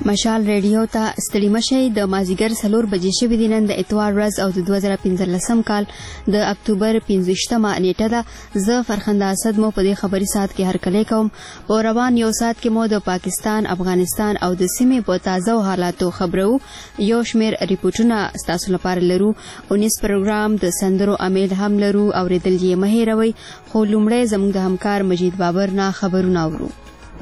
مشال ریډیو ته ستړي مشئ د مازیګر 4 بجې شوې دي نن د اتوار ورځ او د 2015 کال د اکتوبر 15مه نیټه ده. زه فرخنده اسد مو په دې خبري ساعت کې هرکلی کوم. په روان یو ساعت کې مو د پاکستان، افغانستان او د سیمې په تازه حالاتو خبرو. یو شمیر ریپورتونه ستاسو لپاره لرو. 19 پروګرام د سندرو امیل هم لرو. اوریدل یې مه هېروئ. خو لومړی زموږ د همکار مجید بابر نه خبرونه اورو.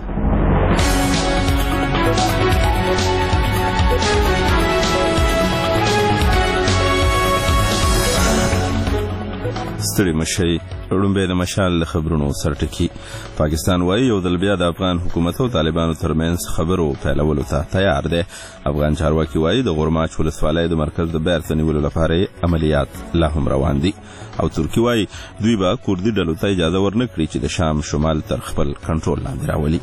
ستړي مشئ. لومړی د مشال خبرونو سرټکی. پاکستان وایي یو ځل بیا د افغان حکومت او طالبانو ترمنځ خبرو پیلولو ته تیار دی. افغان چارواکي وایي د غورماچ ولسوالۍ د مرکز د بیرته نیولو لپاره عملیات لا هم روان دي او ترکي وایي دوی به کردي ډلو ته اجازه ورنکړي چې د شام شمال تر خپل کنټرول لاندې راولي.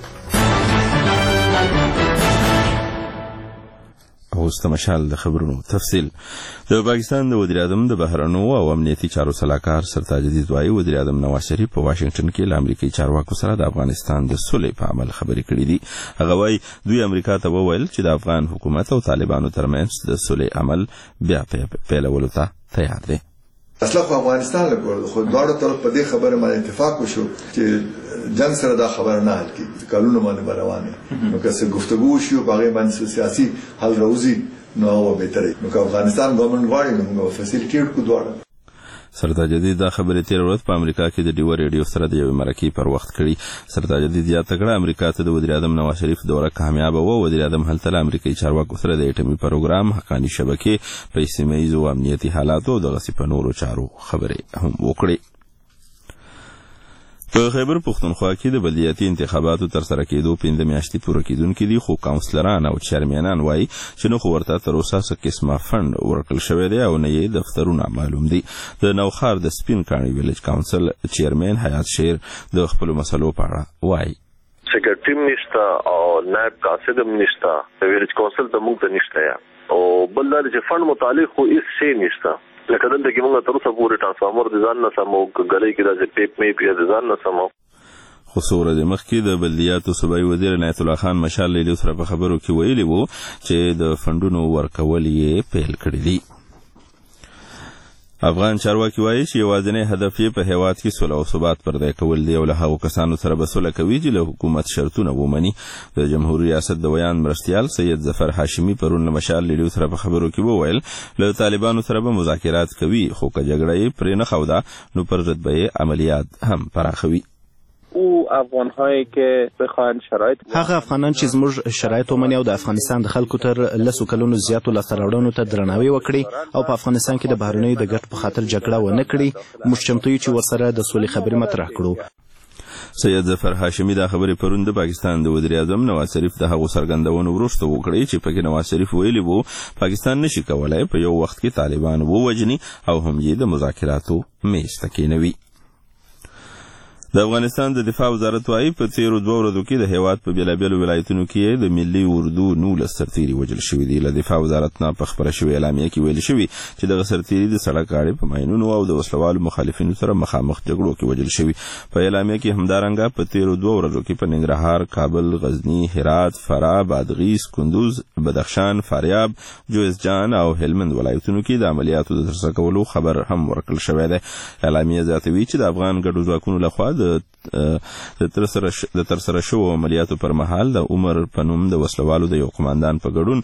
اوس د مشال د خبرونو تفصیل. د پاکستان د وزیر اعظم د بهرنیو او امنیتي چارو سلاکار سرتاج عزیز وایي وزیر اعظم نواز شریف په واشنگټن کې له امریکایي چارواکو سره د افغانستان د صلح په عمل خبرې کړې دي. هغه وایي دوی امریکا ته وویل چې د افغان حکومت او طالبانو ترمنځ د صلح عمل بیا پیلولو ته تیار دی. اصلا خو افغانستان لپاره خو دواړو طرف په دې خبره باندې اتفاق وشو چې جنگ سره دا خبره نه حل کیږي. کلونه باندې روانه نو که څه گفتگو شي په هغه باندې سیاسي حل راوځي نو بهتره. نو که افغانستان ګورنمنت غواړي نو موږ فسیلیټیټ کو دواړه. سرتاج عزیز دا خبرې تیر ورځ په امریکا کې د ډیو ریډیو سره د یو مرکې پر وخت کړي. سرتاج عزیز یاد کړه امریکا ته د وزیر اعظم نواز شریف دوره کامیاب و. وزیر اعظم هلته له امریکایي چارواکو سره د اټومي پروګرام، حقاني شبکې، په سیمه ییزو امنیتي حالاتو او د غصې په نورو چارو خبرې هم وکړي. په خیبر پښتونخوا کې د بلدیاتي انتخاباتو تر سره کېدو 5 میاشتې پوره کېدونکې دي، خو کاونسلران او چیرمنان وایي چې نو خو ورته تر اوسه څه قسمه فنډ ورکړل شوی دی او نه یې دفترونه معلوم دي. د نوخار د سپین کاڼي ویلج کاونسل چیرمن حیات شیر د خپلو مسلو په اړه وایي. سیکرټری منیسټر او نائب قاصد منیسټر د ویلج کاونسل ته موږ ته نشته یا او بل دا چې فنډ متعلق خو هیڅ شی نشته. لکه دلته کې موږ تر اوسه پورې ټرانسفارمر د ځان نه سمو، ګلۍ کې د ټیپ مې په د ځان نه سمو. خو څو ورځې مخکې د بلدیاتو صوبایي وزیر عنایت الله خان مشال ریډیو سره په خبرو کې ویلي وو چې د فنډونو ورکول یې پیل کړي دي. افغان چارواکي وایي چې یوازینی هدف یې په هیواد کې صلح او ثبات پر ځای کول دی او له هغو کسانو سره به صلح کوي چې له حکومت شرطونه ومني. د جمهوریت ریاست د ویان مرستیال سید ظفر هاشمي پرون له مشال ریډیو سره په خبرو کې وویل له طالبانو سره به مذاکرات کوي، خو که جګړه یې پرې نه ښوده نو پر ضد به یې عملیات هم پراخوي. او افغان‌هایی که بخواهند شرایط هغه افغانان چې زموږ شرایط ومني او د افغانستان د خلکو تر 10 کلونو زیاتو لاسته راوړنو ته درناوی وکړي او په افغانستان کې د بهرنیو د ګټو په خاطر جګړه ونه کړي، موږ چمتو یو چې ورسره د سولې خبرې مطرح کړو. سید ظفر هاشمي دا خبرې پرون د پاکستان د وزیر اعظم نواز شریف د هغو څرګندونو وروسته وکړې چې پکې نواز شریف ویلي وو پاکستان نشي کولای په یو وخت کې طالبان ووجني او هم یې د مذاکراتو میز ته کېنوي. د افغانستان د دفاع وزارت وایي په تیرو 2 ورځو کې د هیواد په بېلابېلو ولایتونو کې د ملي اردو 19 سرتیري وژل شوي دي. له دفاع وزارت نه په خپره شوې اعلامیه کې ویل شوي چې دغه سرتیري د سړک غاړې په ماینونو او د وسلوالو مخالفینو سره مخامخ جګړو کې وژل شوي. په اعلامیه کې همدارنګه په تیرو 2 ورځو کې په ننګرهار، کابل، غزني، هرات، فراه، بادغیس، کندوز، بدخشان، فاریاب، جوزجان او هلمند ولایتونو کې د عملیاتو د ترسره کولو خبر هم ورکړل شوی دی. اعلامیه زیاتوي چې د افغان ګډو ځواکونو لخوا د ترسره شوو عملیاتو پر مهال د عمر په نوم د وسلوالو د یو قماندان په ګډون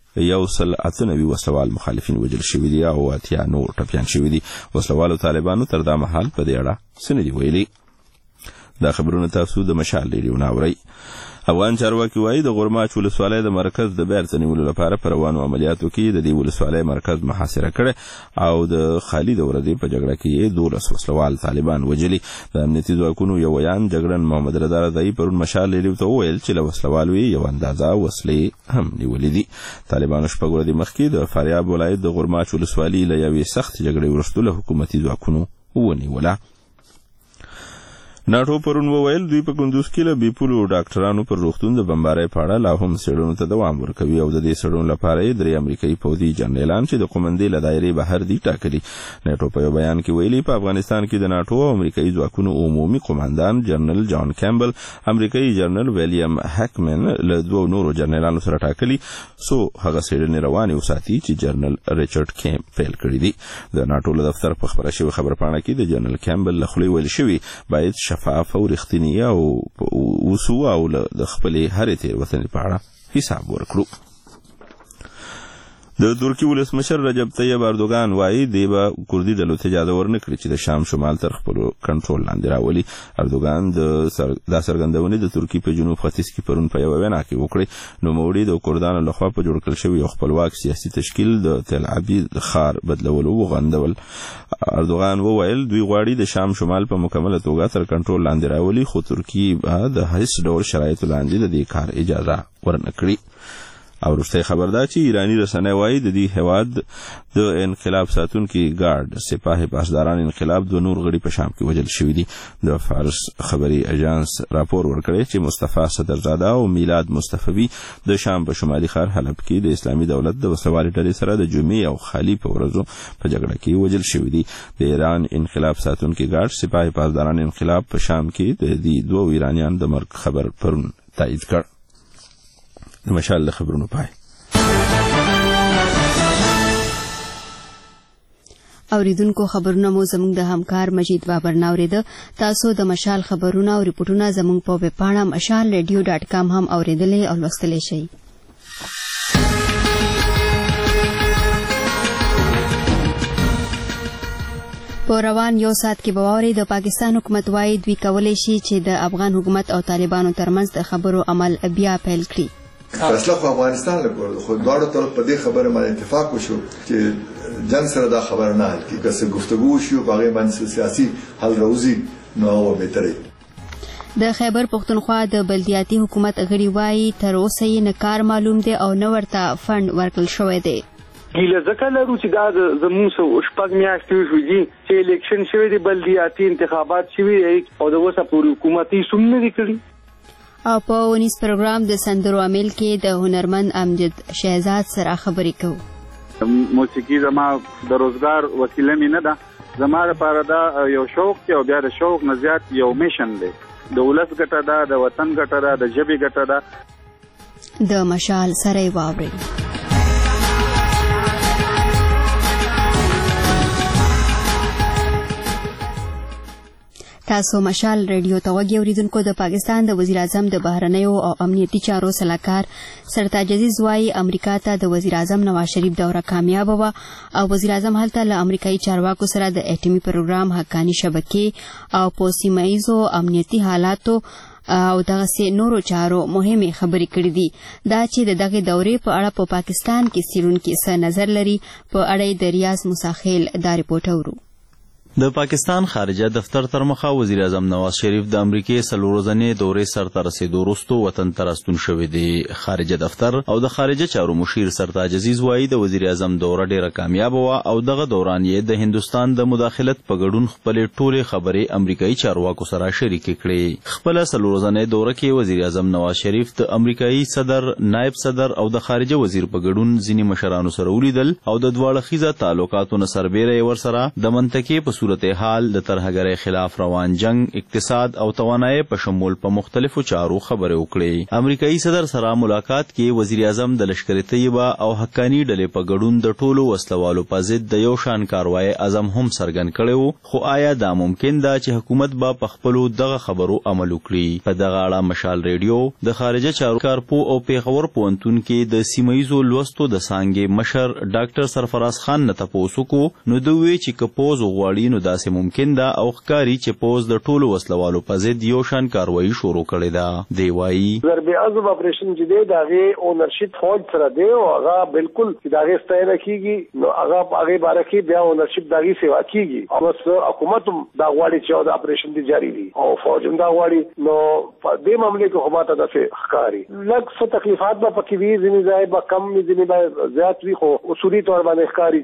198 وسلوال مخالفین وژل شوي دي او 80 نور ټپیان شوي دي. وسلوالو طالبانو تر دا مهال په دې اړه څه نه دي ویلي. دا خبرونه تاسو د مشال ریډیو نه اورئ. افغان چارواکي وایي د غورماچ ولسوالۍ د مرکز د بیرته نیولو لپاره په روانو عملیاتو کې د دې ولسوالۍ مرکز محاصره کړی او د خالد ورځې په جګړه کې یې 12 وسلوال طالبان وژلي. د امنیتي ځواکونو یو ویان جګړن محمد رضا رضایي پرون مشال ریډیو ته وویل چې له وسلوالو یې یو اندازه وسلې هم نیولې دي. طالبانو شپږ ورځې مخکې د فاریاب ولایت د غورماچ ولسوالۍ له یوې سختې جګړې وروسته له حکومتي ځواکونو ونیوله. ناټو پرون وویل دوی په کندوز کې له بیپولو ډاکټرانو پر روغتون د بمبارۍ په اړه لا هم څېړنو ته دوام ورکوي او د دې څېړنو لپاره یې 3 امریکایي پوځي جنرالان چې د قومندې له دایرې بهر دي ټاکلي. ناټو په یو بیان کې ویلي په افغانستان کې د ناټو او امریکایي ځواکونو عمومي قومندان جنرال جان کیمبل، امریکایي جنرال ویلیام هکمن له 2 نورو جنرالانو سره ټاکلي سو هغه څېړنې روانې وساتي چې جنرال ریچارډ کیمپ پیل کړي دي. د ناټو له دفتر په خبره شوې خبرپاڼه کې د جنرال کیمبل له خولې ویل شوي باید شفاف او رښتینی او وسو او د خپلې هرې تېروتنې په اړه حساب ورکړو. د ترکی ولسمشر رجب طیب اردوغان وایي دی به کردي ډلو ته اجازه ورنه کړي چې د شام شمال تر خپل کنټرول لاندې راولي. اردوغان دا څرګندونې د ترکی په جنوب ختیځ کې پرون په یوه وینا کې وکړې. نوموړي د کردانو لخوا په جوړ کړل شوي یو خپلواک سیاسي تشکیل د تل ابیب ښار بدلولو وغندول. اردوغان وویل دوی غواړي د شام شمال په مکمله توګه تر کنټرول لاندې راولي، خو ترکی به د هیڅ ډول شرایطو لاندې د دې کار اجازه ورنه کړي. او وروستی خبر دا چې ایرانی رسنۍ وایي د دې هیواد د انقلاب ساتونکي ګارد سپاه پاسداران انقلاب 2 نور غړي په شام کې وژل شوي دي. د فارس خبري اژانس راپور ورکړی چې مصطفی صدرزاده او میلاد مصطفی د شام په شمالي ښار حلب کې د اسلامي دولت د وسوالې ډلې سره د جمعې او خالي په ورځو په جګړه کې وژل شوي دي. د ایران انقلاب ساتونکي ګارد سپاه پاسداران انقلاب په شام کې د دې 2 ایرانیان د مرګ خبر پرون تایید کړ. د مشال له خبرونو پای. اوریدونکو خبرونه مو زموږ د همکار مجید بابر ناوریده. تاسو د مشال خبرونه او ریپورتونه زموږ په ویب پاڼه mashalradio.com هم اوریدلی او لوستلی شئ. په روان یو ساعت کې به واورئ د پاکستان حکومت وایي دوی کولی شي چې د افغان حکومت او طالبانو ترمنځ د خبرو عمل بیا پیل کړي. فیصله خو افغانستان لپاره خو دواړو طرف په دې خبره باندې اتفاق وشو چې جنگ سره دا خبره نه حل کیږي. که څه گفتگو شو هغه باندې سیاسي حل راوځي نو هغه بهتره. د خیبر پختونخوا د بلدیاتي حکومت غړي وایي تر اوسه یې نه کار معلوم دی او نه ورته فند ورکړل شوی دی. ګیله ځکه لرو چې دا زموږ شپږ میاشتې شوې دي چې الیکشن شوی دی، بلدیاتي انتخابات شوي او د اوسه پورې حکومت یې سم نه دی کړی. او په ونیس پروګرام د سندرو عامل کې د هنرمند امجد شهزاد سره خبرې کوو. موسیقي زما د روزګار وسیله مې نه ده، زما لپاره دا یو شوق دی او بیا د شوق نه زیات یو میشن دی. د ولس ګټه ده، د وطن ګټه ده، د ژبې ګټه ده. د مشال سره واورئ. تاسو مشال رادیو ته وګورئ. اوریدونکو د پاکستان د وزیر اعظم د بهرنیو او امنیتي چارو سلاکار سرتاج عزیز وایي امریکا ته د وزیر اعظم نواز شریف دوره کامیاب و او وزیر اعظم هلته له امریکایي چارواکو سره د اټومي پروګرام حقاني شبکې او په سیمه ییزو امنیتي حالاتو او دغه نورو چارو مهمه خبرې کړې دي. دا چې د دغه دورې په اړه په پاکستان کې څېړونکي څه نظر لري په اړه د ریاض مساخیل دا رپورټ اورو. د پاکستان خارجه دفتر تر مخه وزیر اعظم نواز شریف د امریکای څلورورځنې دورې سرته رسیدو وروسته وطن ته راستون شوی دی. خارجه دفتر او د خارجه چارو مشیر سرتاج عزیز وایي د وزیر اعظم دوره ډیره کامیاب و او دغه دوران یې د هندستان د مداخلت په ګډون خپلې ټولې خبرې امریکایي چارواکو سره شریکې کړې. خپله څلورورځنۍ دوره کې وزیر اعظم نواز شریف د امریکایي صدر، نائب صدر او د خارجه وزیر په ګډون ځینې مشرانو سره ولیدل او د دواړه خیزه تعلقاتو نه سربیره ورسره د منطقې په صورتحال د ترهګرۍ خلاف روان جنگ، اقتصاد او توانایي په شمول په مختلفو چارو خبرې وکړې. امریکایي صدر سره ملاقات کې وزیر اعظم د لشکر طیبه او حقانی ډلې په ګډون د ټولو وسلوالو په ضد د یو شان کاروای عزم هم څرګند کړی، خو آیا دا ممکن ده چې حکومت به په خپلو دغه خبرو عمل وکړي؟ په دغه اړه مشال ریډیو د خارجه چارو کارپو او پیښور پوهنتون کې د سیمهیزو لوستو د څانګې مشر ډاکټر سرفراز خان نه تپوس وکړو، نو دوی وی چې که پوز غواړي نو داسې ممکن ده او ښکاري چې پوز د ټولو وسلوالو په ضد یو شان کاروایی شروع کړې ده. دی وایي ضرب عضب اپریشن چې دی د هغې اونرشپ فوج سره دی او هغه بالکل چې د هغې ستاینه کېږي، نو هغې باره کې بیا اونرشپ د هغې سیوا کېږي او بس حکومت هم دا غواړي چې دا اپریشن دی جاري وي او فوج هم دا غواړي. نو په دې معاملې کې خو ماته داسې ښکاري لږ څه تکلیفات به پکې وي، ځینې ځای به کم وي، ځینې به زیات وي، خو اصولي طور باندې ښکاري چې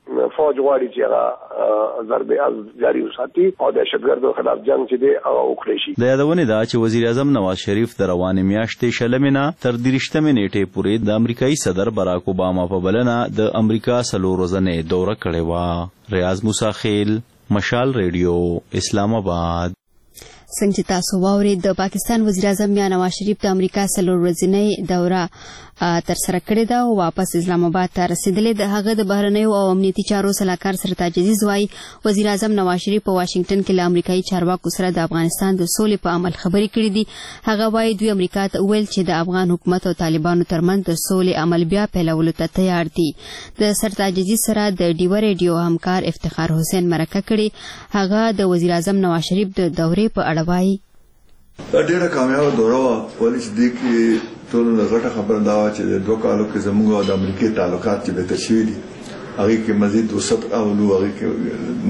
فوج غواړي چې هغه ضربې جاري وساتي او د دهشتګردو خلاف جنگ چې دی هغه وکړي شي. د یادونې ده چې وزیر اعظم نواز شریف د روانې میاشتې 20 نه تر 30 نیټې پورې د امریکایي صدر براک اوباما په بلنه د امریکا 4 ورځې دوره کړې وه. ریاض موسی خیل، مشال ریډیو، اسلام آباد. څنګه چې تاسو واورئ د پاکستان وزیر اعظم یا نواز شریف د امریکا 4 ورځنۍ دوره تر سره کړې ده او واپس اسلام آباد ته رسیدلې ده. هغه د بهرنیو او امنیتي چارو سلاکار سرتاج عزیز وايي وزیر اعظم نواز شریف په واشنگټن کې له امریکایي چارواکو سره د افغانستان د سولې په عمل خبرې کړې دي. هغه وايي دوی امریکا ته وویل چې د افغان حکومت او طالبانو ترمنځ د سولې عمل بیا پیلولو ته تیار دي. د سرتاج عزیز سره د ډیوه ریډیو همکار افتخار حسین مرکه کړې. هغه د وزیر اعظم نواز شریف د دورې په اړه وايي ډېره کامیابه دوره وه. ولې چې دې کې ټولو نه غټه خبره دا وه چې د 2 کالو کې زموږ او د امریکې تعلقات چې بهتر شوي دي هغې کې مزید وسط اولو هغې کې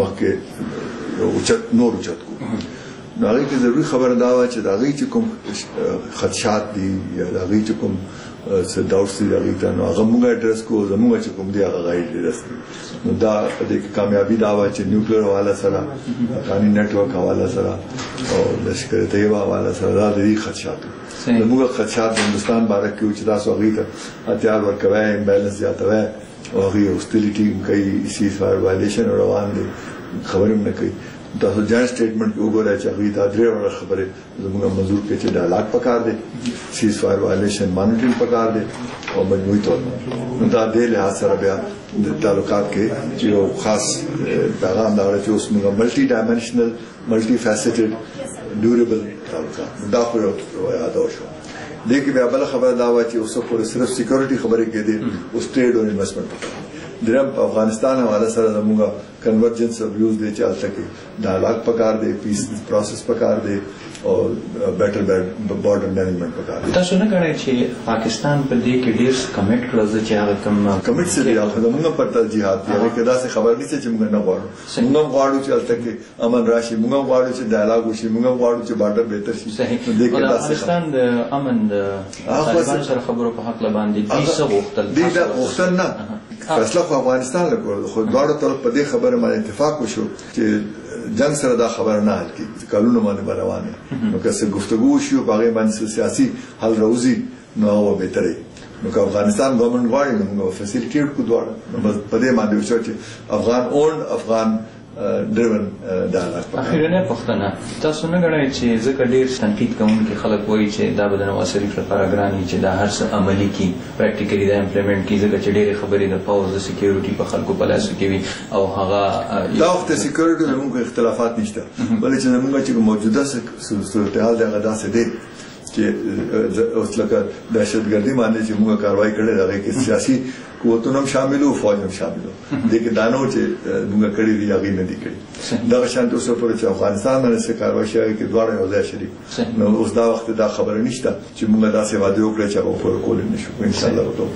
مخکې نور اوچت کړو. نو هغې کې ضروري خبره دا وه چې د هغې چې کوم خدشات دي یا د هغې چې کوم څه ډاوټس دي د هغې ته نو هغه موږ اډرس کړو. زموږ چې کوم دی هغه هغه اډرس دي. نو دا په دې کې کامیابي دا وه چې نیوکلیر حواله سره افغاني نیټورک حواله سره او لشکر طیبه حواله سره دا د دې خدشات زموږ خدشات د هندوستان باره کې و چې تاسو هغې ته هتیار ورکوئ، امبیلنس زیاتوئ او هغې هوسټیلیټي کوي، سیز فایر وایلیشن روان دي، خبرې هم نه کوي. تاسو جوائنٹ سٹیٹمنٹ کې وګورئ چې هغوی دا 3 وړه خبرې زموږ منظور کړي چې ډایلاګ پکار دی، سیز فایر وایلیشن مانیټرینګ پکار دی او مجموعي طور نو دا دې لحاظ سره بیا د تعلقات کې چې یو خاص پیغام دا چې اوس موږ ملټي ډایمنشنل ملټي فیسټډ ډیوریبل تعلقات دا خو یو یادو شو. دې کې بیا بل خبره دا وه چې اوس پورې صرف سیکورټي خبرې کېدې، اوس ټریډ او انویسټمنټ پکار. دریم په افغانستان حواله سره زموږ کنورجنس اف ویوز دی چې هلته کې ډایلاګ پکار دی، پیس پروسس پکار دی او بیټر بارډر مینجمنټ پکار دی. تاسو نه غواړئ چې پاکستان په دې کې ډېر کمیټ کړی چې هغه کمیټ سره دی هغه زموږ پر ترجیحات دی. هغه کې داسې خبر نشته چې موږ نه غواړو. موږ غواړو چې هلته کې امن راشي، موږ غواړو چې ډایلاګ وشي، موږ غواړو چې بارډر بهتر شي. دې کې افغانستان د امن د طالبانو سره خبرو په حق باندې دې څه غوښتل؟ دې دا غوښتل نه فیصله خو افغانستان لګول، خو دواړو طرف په دې خبره باندې اتفاق وشو چې جنگ سره دا خبر نه حل کیږي، کلونه باندې روانه. نو که څه گفتگو شي او هغه باندې سیاسي حل راوځي نو هغه بهتره. نو که افغانستان ګورنمنت غواړي نو موږ فیسیلیټیټ کو دواړه بس په دې باندې وشو چې افغان اون افغان ډریون ډایلاګ. اخیرنه پښتنه تاسو نه غواړئ چې ځکه ډېر تنقید کوونکي خلک وایي چې دا به د نواز شریف لپاره ګران چې دا هر څه عملي کی پریکټیکلی دا امپلیمنٹ کی، ځکه چې ډېرې خبرې د پاوز د سکیورټي په خلکو په لاسو کې وي او هغه دا وخت سکیورټي زموږ اختلافات نشته، بلکې چې زموږ چې موجوده صورتحال دی هغه داسې دی چې اوس لکه دهشتګردي باندې چې موږ کاروایی کړې ده هغې کې سیاسي قوتونه هم شامل وو، فوج هم شامل وو. دې کې دا نه و چې موږ کړي دي هغې نه دي کړي. دغه شانتې اوس پورې چې افغانستان باندې څه کاروایی شي هغې کې دواړه یو ځای شریک. نو اوس دا وخت دا خبره نشته چې موږ داسې وعدې وکړې چې هغه پوره کولی نه شو. انشاءالله وکړو.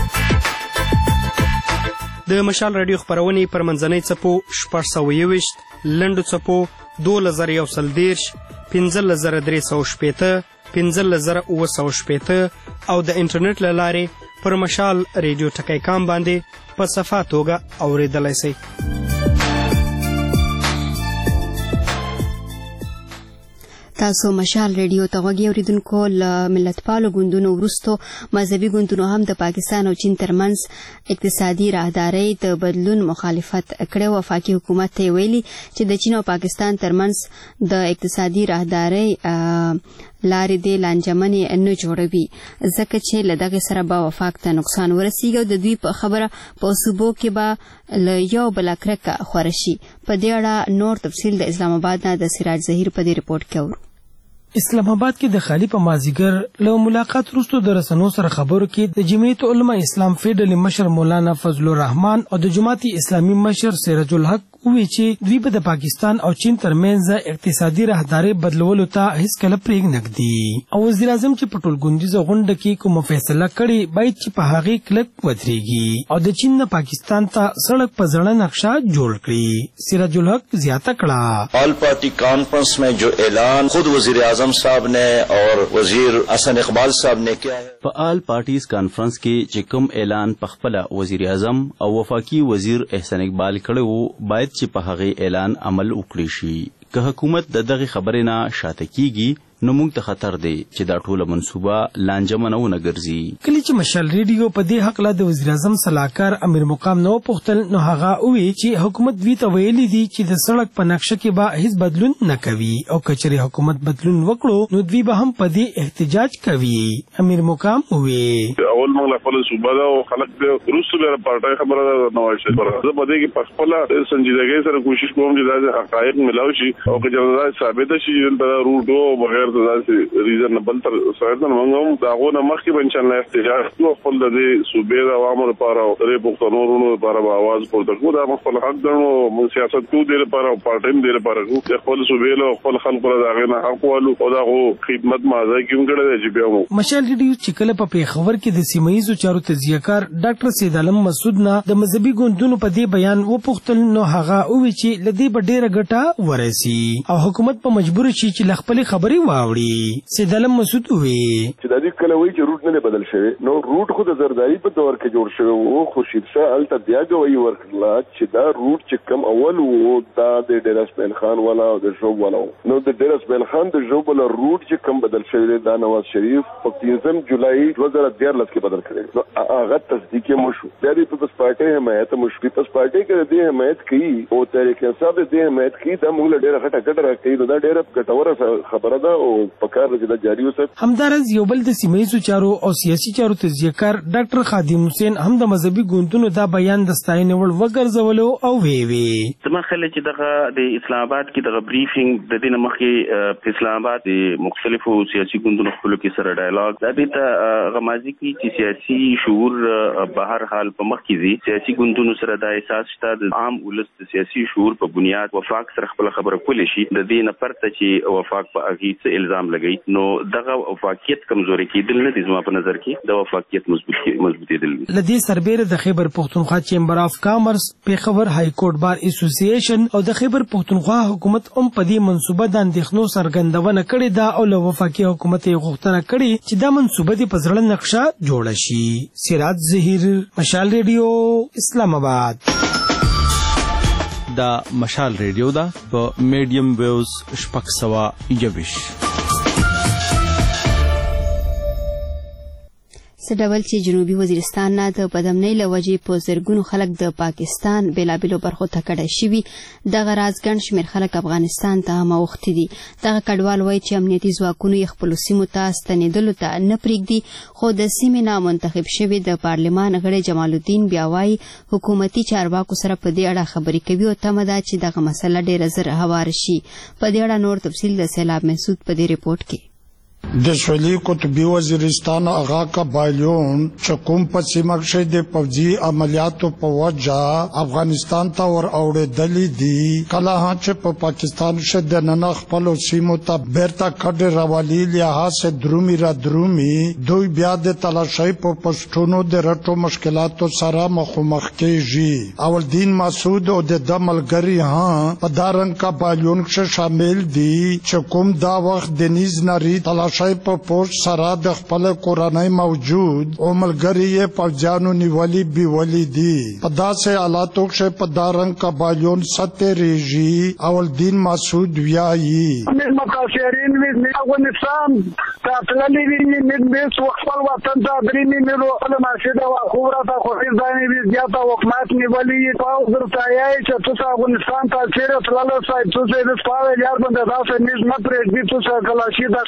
د مشال راډیو خپرونې پر منځنۍ څپو 621 لنډو څپو 2130 15360 15360 او د انټرنیټ له لارې پر مشال ریډیو ټکی کام باندې په صفا توګه اوریدلای شئ. تاسو مشال ریډیو ته غوږ اوریدونکو. له ملتپالو ګوندونو وروستو مذهبي ګوندونو هم د پاکستان او چین ترمنځ اقتصادي راهدارۍ د بدلون مخالفت کړی. وفاقي حکومت ته ویلي چې د چین او پاکستان ترمنځ د اقتصادي راهدارۍ لارې د لانجمنې نه جوړوي ځکه چې له دغې سره به وفاق ته نقصان ورسیږي او د دوی په خبره په صوبو کې به له یو بله کرکه خوره شي. په دې اړه نور تفصیل د اسلام آباد نه د سراج ظهیر په دې رپورټ کې اورو. اسلام آباد کې د خالي په مازیګر له ملاقات وروسته د رسنیو سره خبرو کې د جمعیت علما اسلام فیډرل مشر مولانا فضل الرحمن او د جماعت اسلامي مشر سراج الحق وی چې دوی به د پاکستان او چین ترمنځ اقتصادي راهداري بدلولو ته هیڅ کله پرېږ نږدي او وزیر اعظم چې په ټولګونډیزه غونډه کې کوم فیصله کړي باید چې په هغه کلک ودرېږي او د چین نه پاکستان ته سړک په زړه نقشه جوړ کړي. سراج الحق زیاته کړه آل پارٹی کانفرنس میں جو اعلان خود وزیر اعظم صاحب نے اور وزیر حسن اقبال صاحب نے کیا ہے په آل پارټیز کانفرنس کې چې کوم اعلان په خپل وزیر اعظم او وفاقي وزیر احسان اقبال کړو باید چې په هغه اعلان عمل وکړي شي. که حکومت د دغه خبرې نه شاته کیږي نو موږ ته خطر دی چې دا ټوله منصوبه لانجمنه ونه ګرځي. کله چې مشال ریډیو په دې حق له د وزیر اعظم صلاحکار امیر مقام نو پوښتل نو هغه وی چې حکومت دوی ته ویلي دي چې د سړک په نقشه کې به هیڅ بدلون نه کوي او کچري حکومت بدلون وکړو نو دوی به هم په دې احتجاج کوي. امیر مقام وی اول موږ خپل صوبه دا او خلک د روسو لپاره پارټای خبره ده نوای شي پر زه په دې کې په خپل سنجیدګۍ سره کوشش کوم چې دا حقایق ملاوي شي او که جوړه ثابت شي چې دا روټ او بغیر داسې ریزنبل تر سره موږ داغه نه مخکې بنچنه احتجاج نو خپل د صوبې د عوامو لپاره او د پښتنو لپاره आवाज پورته کوو دا خپل حق ګڼو موږ سیاست کوو د لپاره او پارټیم د لپاره کوو خپل صوبې له خپل خلکو راغی نه حق والو او داغه خدمت مازه کیوم کړی چې بیا مو مشال ریډیو چې کله په پیښور کې د سیمایي چارو تجزیهکار ډاکټر سید عالم مسعود نه د مذهبي ګوندونو په دې بیان وپوښتل نو هغه وی چې لدی به ډیره ګټه ورسي او حکومت په مجبور شي چې خپل خبرې واوړي. سید عالم مسعود وی چې د دې کله وی چې روټ نه بدل شوی نو روټ خو د زرداری په دور کې جوړ شوی او خورشید شاه الته بیا غوي ورکړه چې دا روټ چې کم اول وو دا د ډیرسمن خان والا او د جوب والا نو د ډیرسمن خان د جوب والا روټ چې کم بدل شوی دا نواز شریف په 3 جولای 2013 کې بدل کړی نو هغه تصدیق مو شو بیا د پیپلز پارټي حمایت مو شو. پیپلز پارټي کې د حمایت کوي او تحریک انصاف د حمایت کوي دا موږ ډیره غټه راکړي دا ډیره ګټوره خبره ده او پکار چې دا جاری وسات. همدارز یو بل د سیمایي چارو او سیاسي چارو تجزیهکار ډاکټر خادم حسین هم د مذهبي ګوندونو دا بیان د ستاینې وړ وګرځولو او وی زما خلک چې دغه د اسلام آباد کې دغه بریفینګ د دې مخکې په اسلام آباد د مختلفو سیاسي ګوندونو خپل کې سره ډایلاګ د دې ته غمازي کې چې سیاسي شعور په هر حال په مخ کې دي سیاسي ګوندونو سره د احساس شته د عام ولس د سیاسي شعور په بنیاد وفاق سره خپل خبره کولی شي د دې نه پرته چې وفاق په اغي څه الزام لګي نو دغه وفاقیت کمزوري کېدل نه دي زما په نظر کې د وفاقیت مضبوطېدل. لدې سربېره د خیبر پښتونخوا چیمبر اف کامرس پیښور های کورټ بار اسوسییشن او د خیبر پښتونخوا حکومت هم په دې منصوبه د اندېښنو څرګندونه کړې ده او له وفاقي حکومت یې غوښتنه کړې چې دا منصوبه د په زړه نقشه جوړه شي. سراج ظهیر مشال ریډیو اسلام آباد. دا مشال ریډیو دا په میډیم ویوز 621 څه چې جنوبي وزیرستان نه د بدامنۍ له وجې په زرګونو خلک د پاکستان بېلابېلو برخو ته کډه شوي دغه راز ګڼ شمېر خلک افغانستان ته هم اوښتي دي. دغه کډوال وایي چې امنیتي ځواکونو یې خپلو سیمو ته ستنېدلو ته نه پرېږدي خو د سیمې نه منتخب شوي د پارلمان غړی جمال الدین بیا وایي حکومتي چارواکو سره په دې اړه خبرې کوي او تمه ده چې دغه مسله ډېره زر هواره شي. په دې اړه نور تفصیل د سیلاب محسود په دې رپورټ کې. د شمالي قطبي وزیرستان آغا قبایلون چې کوم په سیمه کې د پوځي عملیاتو په وجه افغانستان ته ور اوړېدلې دي کله چې په پاکستان کې د نن خپل سیمو ته بیرته کډه راولي لحاظ درومي را درومي دوی بیا د تلاشۍ په پښتونو د رټو مشکلاتو سره مخامخ کېږي. اول دین مسعود او د ملګری ها په دارنګ قبایلون کې شامل دي چې کوم دا وخت د نیز نری تلاشۍ په پوسټ سره د خپل کورنۍ موجود او ملګری یې پوځیانو نیولي بیولي دي. په داسې حالاتو کې په دارنګ قبایلون سترېږي. اول دین مسعود ویایي متاثرین من افغانستان تاتللی وی من بیس خپل وطن ته درېمې ملو علما شده او خبره خو ځانې وی زیاته حکومت نیولي او درته یې چې تاسو افغانستان ته چیرې تلل سای تاسو د سپاوې یار باندې تاسو نس نه پرېږدي تاسو کلاشي د شادګر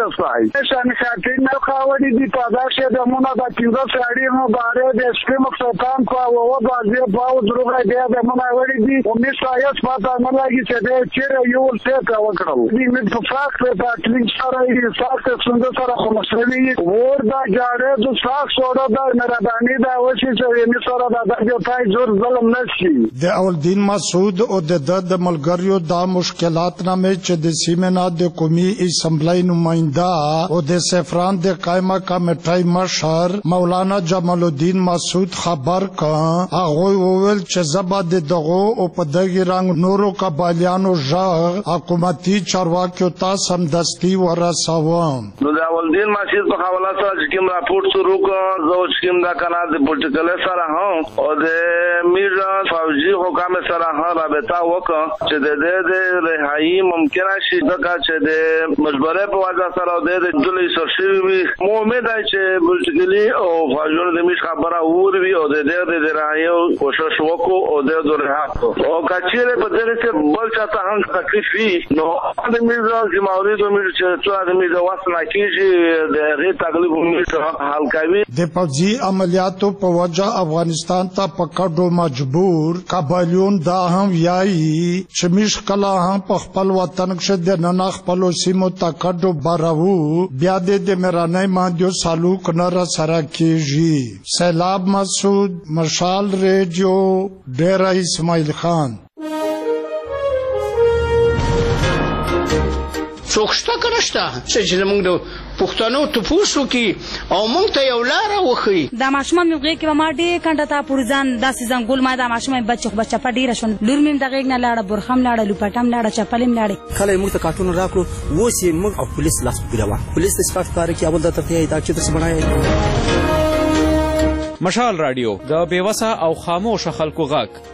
رسای شان خاطر نه خاوري دي پاداشه د مونږه د کیږي ساړي نو باره د سپم څوتان کو او بازي باو دروغه دی د مونږه وړي دي او می سایس پاته نه لګي چې د چیرې یو څه کا وکړو دي می په فاکټ په کلین سره یې فاکټ څنګه سره خلاصوي ور دا جاړه د فاکټ سره د مردانی دا وشي چې می سره د پای زور ظلم نشي د اولدین مسعود او د ملګریو دا مشکلات نامه چې د سیمنا د قومي اسمبلی نمائنده او د سفران د قائمه کمیټې مشر مولانا جمال الدین مسعود خبر کړ هغه وویل چې زبد دغه او په دغه رنګ نورو قبایلیانو ژغ حکومتي چارواکیو ته سمدستي ورسوم نو د اولدین مسعود په حواله سره چې کوم راپورټ شروع کړ زه چې کوم دا کنه د پولیټیکل سره هم او د میر فوجي حکام سره هم رابطه وکړه چې د دې رهایی ممکن شي ځکه چې د مجبورې په وجه سره د دلې سرشوي مو امید دی چې پولیټیکلی او فوجونو د میش خبره وروي او د دې د رهایی کوشش وکړو او د رها او کچېره په دې کې بل چاته هم تکلیف وي نو د میز چې مورید او میز چې څو د میز واسنه کیږي د غي تکلیف هم حل کوي د پوځي عملیاتو په وجه افغانستان ته پکړو مجبور قبایلیون دا هم یایي چې میش کلا هم په خپل وطن کې د نن خپل سیمو ته کډو بارو بیا د مرانه ماندیو سالوک نه سره کیږي سیلاب مسعود مشال ریډیو ډیرا اسماعیل خان څوکشته کنهشته چې موږ د پښتنو ته پوښتنه کی او موږ ته یو لار وخی دا ماشومه موږ کې ما ډېر کنده تا پورځان داسې ځنګول ما دا ماشومه بچا په ډیره شون لور مې دغه نه لاړه برخم لاړه لوپټم لاړه چپلم لاړه کله موږ ته کارتون راکړو ووس یې موږ او پولیس لاس پیروا پولیس د سپارت کار کې اول د ته دا چې تاسو بنای مشال رادیو د بیوسه او خاموش خلکو غږ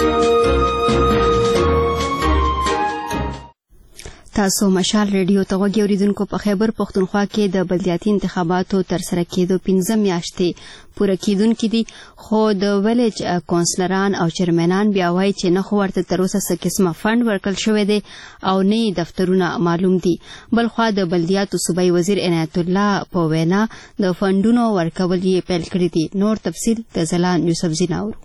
تاسو مشال ریډیو ته غوږی اوریدونکو په خیبر پختونخوا کې د بلدیاتي انتخاباتو ترسره کېدو 15 میاشتې پوره کېدونکې دي خو د ویلیج کونسلران او چیرمنان بیا وایي چې نه خو ورته تر اوسه څه قسمه فنډ ورکړل شوی دی او نه دفترونه معلوم دي بلخوا د بلدیاتو صوبایي وزیر عنایت الله په وینا د فنډونو ورکول یې پیل کړي دي نور تفصیل د ځلان یوسفزي ناورو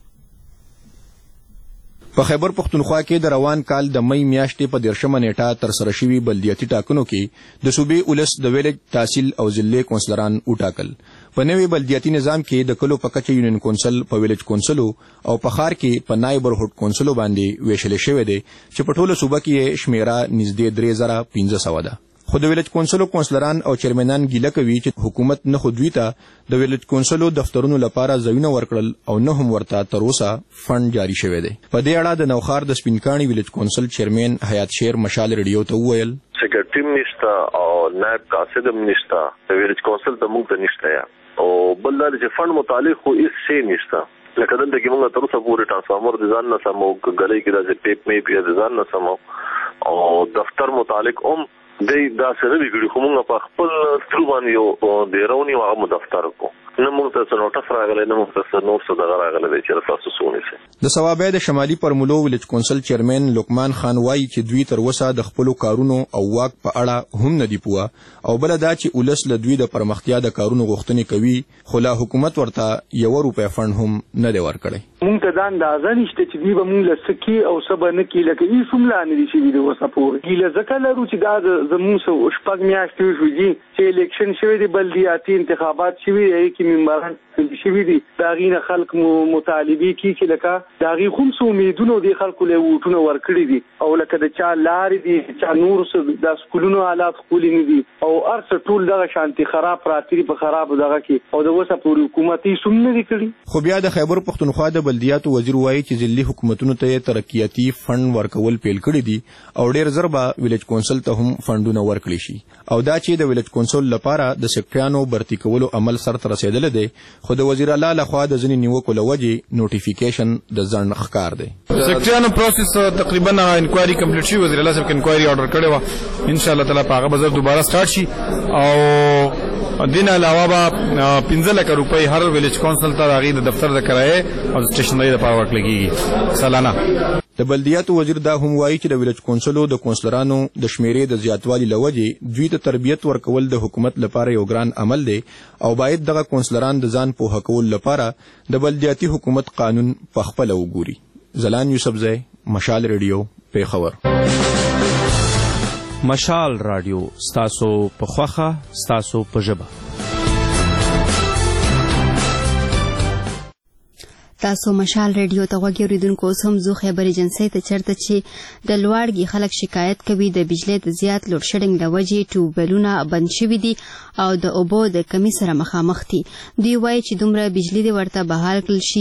په خیبر پختونخوا کې د روان کال د مئی میاشتې په 13 نیټه تر سره شوي بلدیاتي ټاکنو کې د صوبې ولس د ویلیج تحصیل او ضلع کونسلران وټاکل په نوي بلدیاتي نظام کې د کلو په کچه یونین کونسل په ویلیج کونسلو او په ښار کې په نایبرهوډ کونسلو باندې ویشل شوی دی چې په ټوله صوبه کې شمیره نږدې 3500 ده خو د ویلیج کونسلو کونسلران او چیرمنان ګیله کوي چې حکومت نه خو دوی ته د ویلیج کونسلو دفترونو لپاره ځایونه ورکړل او نه هم ورته تر اوسه فنډ جاري شوی دی په دې اړه د نوخار د سپینکاڼي ویلیج کونسل چیرمن حیات شیر مشال ریډیو ته وویل سیکرټری نشته او نائب قاصد نشته د ویلیج کونسل ته موږ ته نشته یا او بل دا چې فنډ متعلق خو هیڅ شی نشته لکه دلته کې موږ تر اوسه پورې ټرانسفارمر د ځان نه سمو غلې کې د پیپ مې په ځان نه سمو او دفتر متعلق دا سره ویګړي خو موږ په خپل سترګو یو د رونی او دفتر کو نه موږ ته نوټس راغلی نه موږ ته نور څه دغه راغلی چې تاسو سونی سي د ثوابه د شمالي پرملو ویلیج کونسل چیرمن لقمان خان وایي چې دوی تر اوسه د خپل کارونو او واک په اړه هم نه دی پوه او بل دا چې ولس له دوی د پرمختیا د کارونو غوښتنې کوي خو لا حکومت ورته €1 فنډ هم نه دی ورکړی مونږ ته دا اندازه نشته چې دوی به مونږ له سکی او سبا نه کې لکه هیڅ هم لا نه دي شوي د اوسه پورې ګیله ځکه لرو چې دا زموږ شپږ میاشتې وشوي دي چې الیکشن شوی دی بلدیاتي انتخابات شوي دی کې ممبران شوي دي د هغې نه خلک مطالبې کړي چې لکه د هغې خو هم څه امیدونه دي خلکو له ووټونه ورکړي دي او لکه د چا لارې دي چا نور څه د سکولونو حالات ښکلي نه دي او هر څه ټول دغه شانتي خراب پراته دي په خرابو دغه کې او د اوسه پورې حکومت هېڅ هم نه دي کړي خو بیا د خیبر پختونخوا د بلدیاتو وزیر وایي چې ضلعي حکومتونو ته یې ترقیاتي فنډ ورکول پیل کړي دي او ډېر ژر به ویلیج کونسل ته هم فنډونه ورکړي شي او دا چې د ویلیج کونسل لپاره د سیکټریانو برتي کولو عمل سرته رسېدلی دی خو د وزیر الله لخوا د ځینې نیوکو له وجې نوټیفیکیشن د ځنډ ښکار دی سیکټریانو پروسس تقریبا انکوایري کمپلیټ شي وزیر الله صاحب انکوایري آرډر کړی و ان شاء الله تعالی په هغه به زر دوباره سٹارټ شي او دین علاوه به 15 لک روپۍ هر ویلیج کونسل ته د هغې د دفتر د کرایې او سټیشنرۍ لپاره ورکړل کېږي سالانه د بلدیاتو وزیر دا هم وایي چې د ویلج کونسلو د کونسلرانو د شمیرې د زیاتوالي له وجې دوی ته تربیت ورکول د حکومت لپاره یو ګران عمل دی او باید دغه کونسلران د ځان پوهه کول لپاره د بلدیاتي حکومت قانون پخپله وګوري. زلان یوسفزی، مشال ریډیو، پیښور. مشال رادیو، ستاسو په خوښه، ستاسو په ژبه. تاسو مشال ریډیو ته غوږ اوریدونکو، اوس هم ځو خیبر ایجنسۍ ته چېرته چې د لوړګي خلک شکایت کوي د بجلۍ د زیات لوډ شیډینګ له وجې ټیوبویلونه بند شوي دي او د اوبو د کمي سره مخامخ دي. دوی وایي چې دومره بجلي دې ورته بحال کړل شي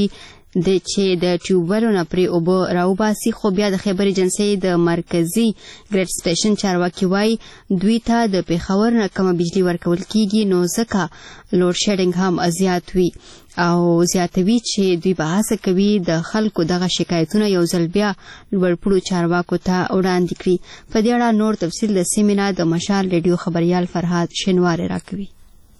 چې د ټیوبویلو نه پرې اوبه راوباسي. خو بیا د خیبر ایجنسۍ د مرکزي ګریډ سټیشن چارواکي وایي دوی ته د پېښور نه کمه بجلي ورکول کیږي، نو ځکه لوډ شیډینګ هم زیات وي او زیاتوي چې دوی به هڅه کوي د خلکو دغه شکایتونه یو ځل بیا لوړپوړو چارواکو ته وړاندې کړي. په دې اړه نور تفصیل د سیمې نه د مشال ریډیو خبریال فرهاد شینواری راکوي.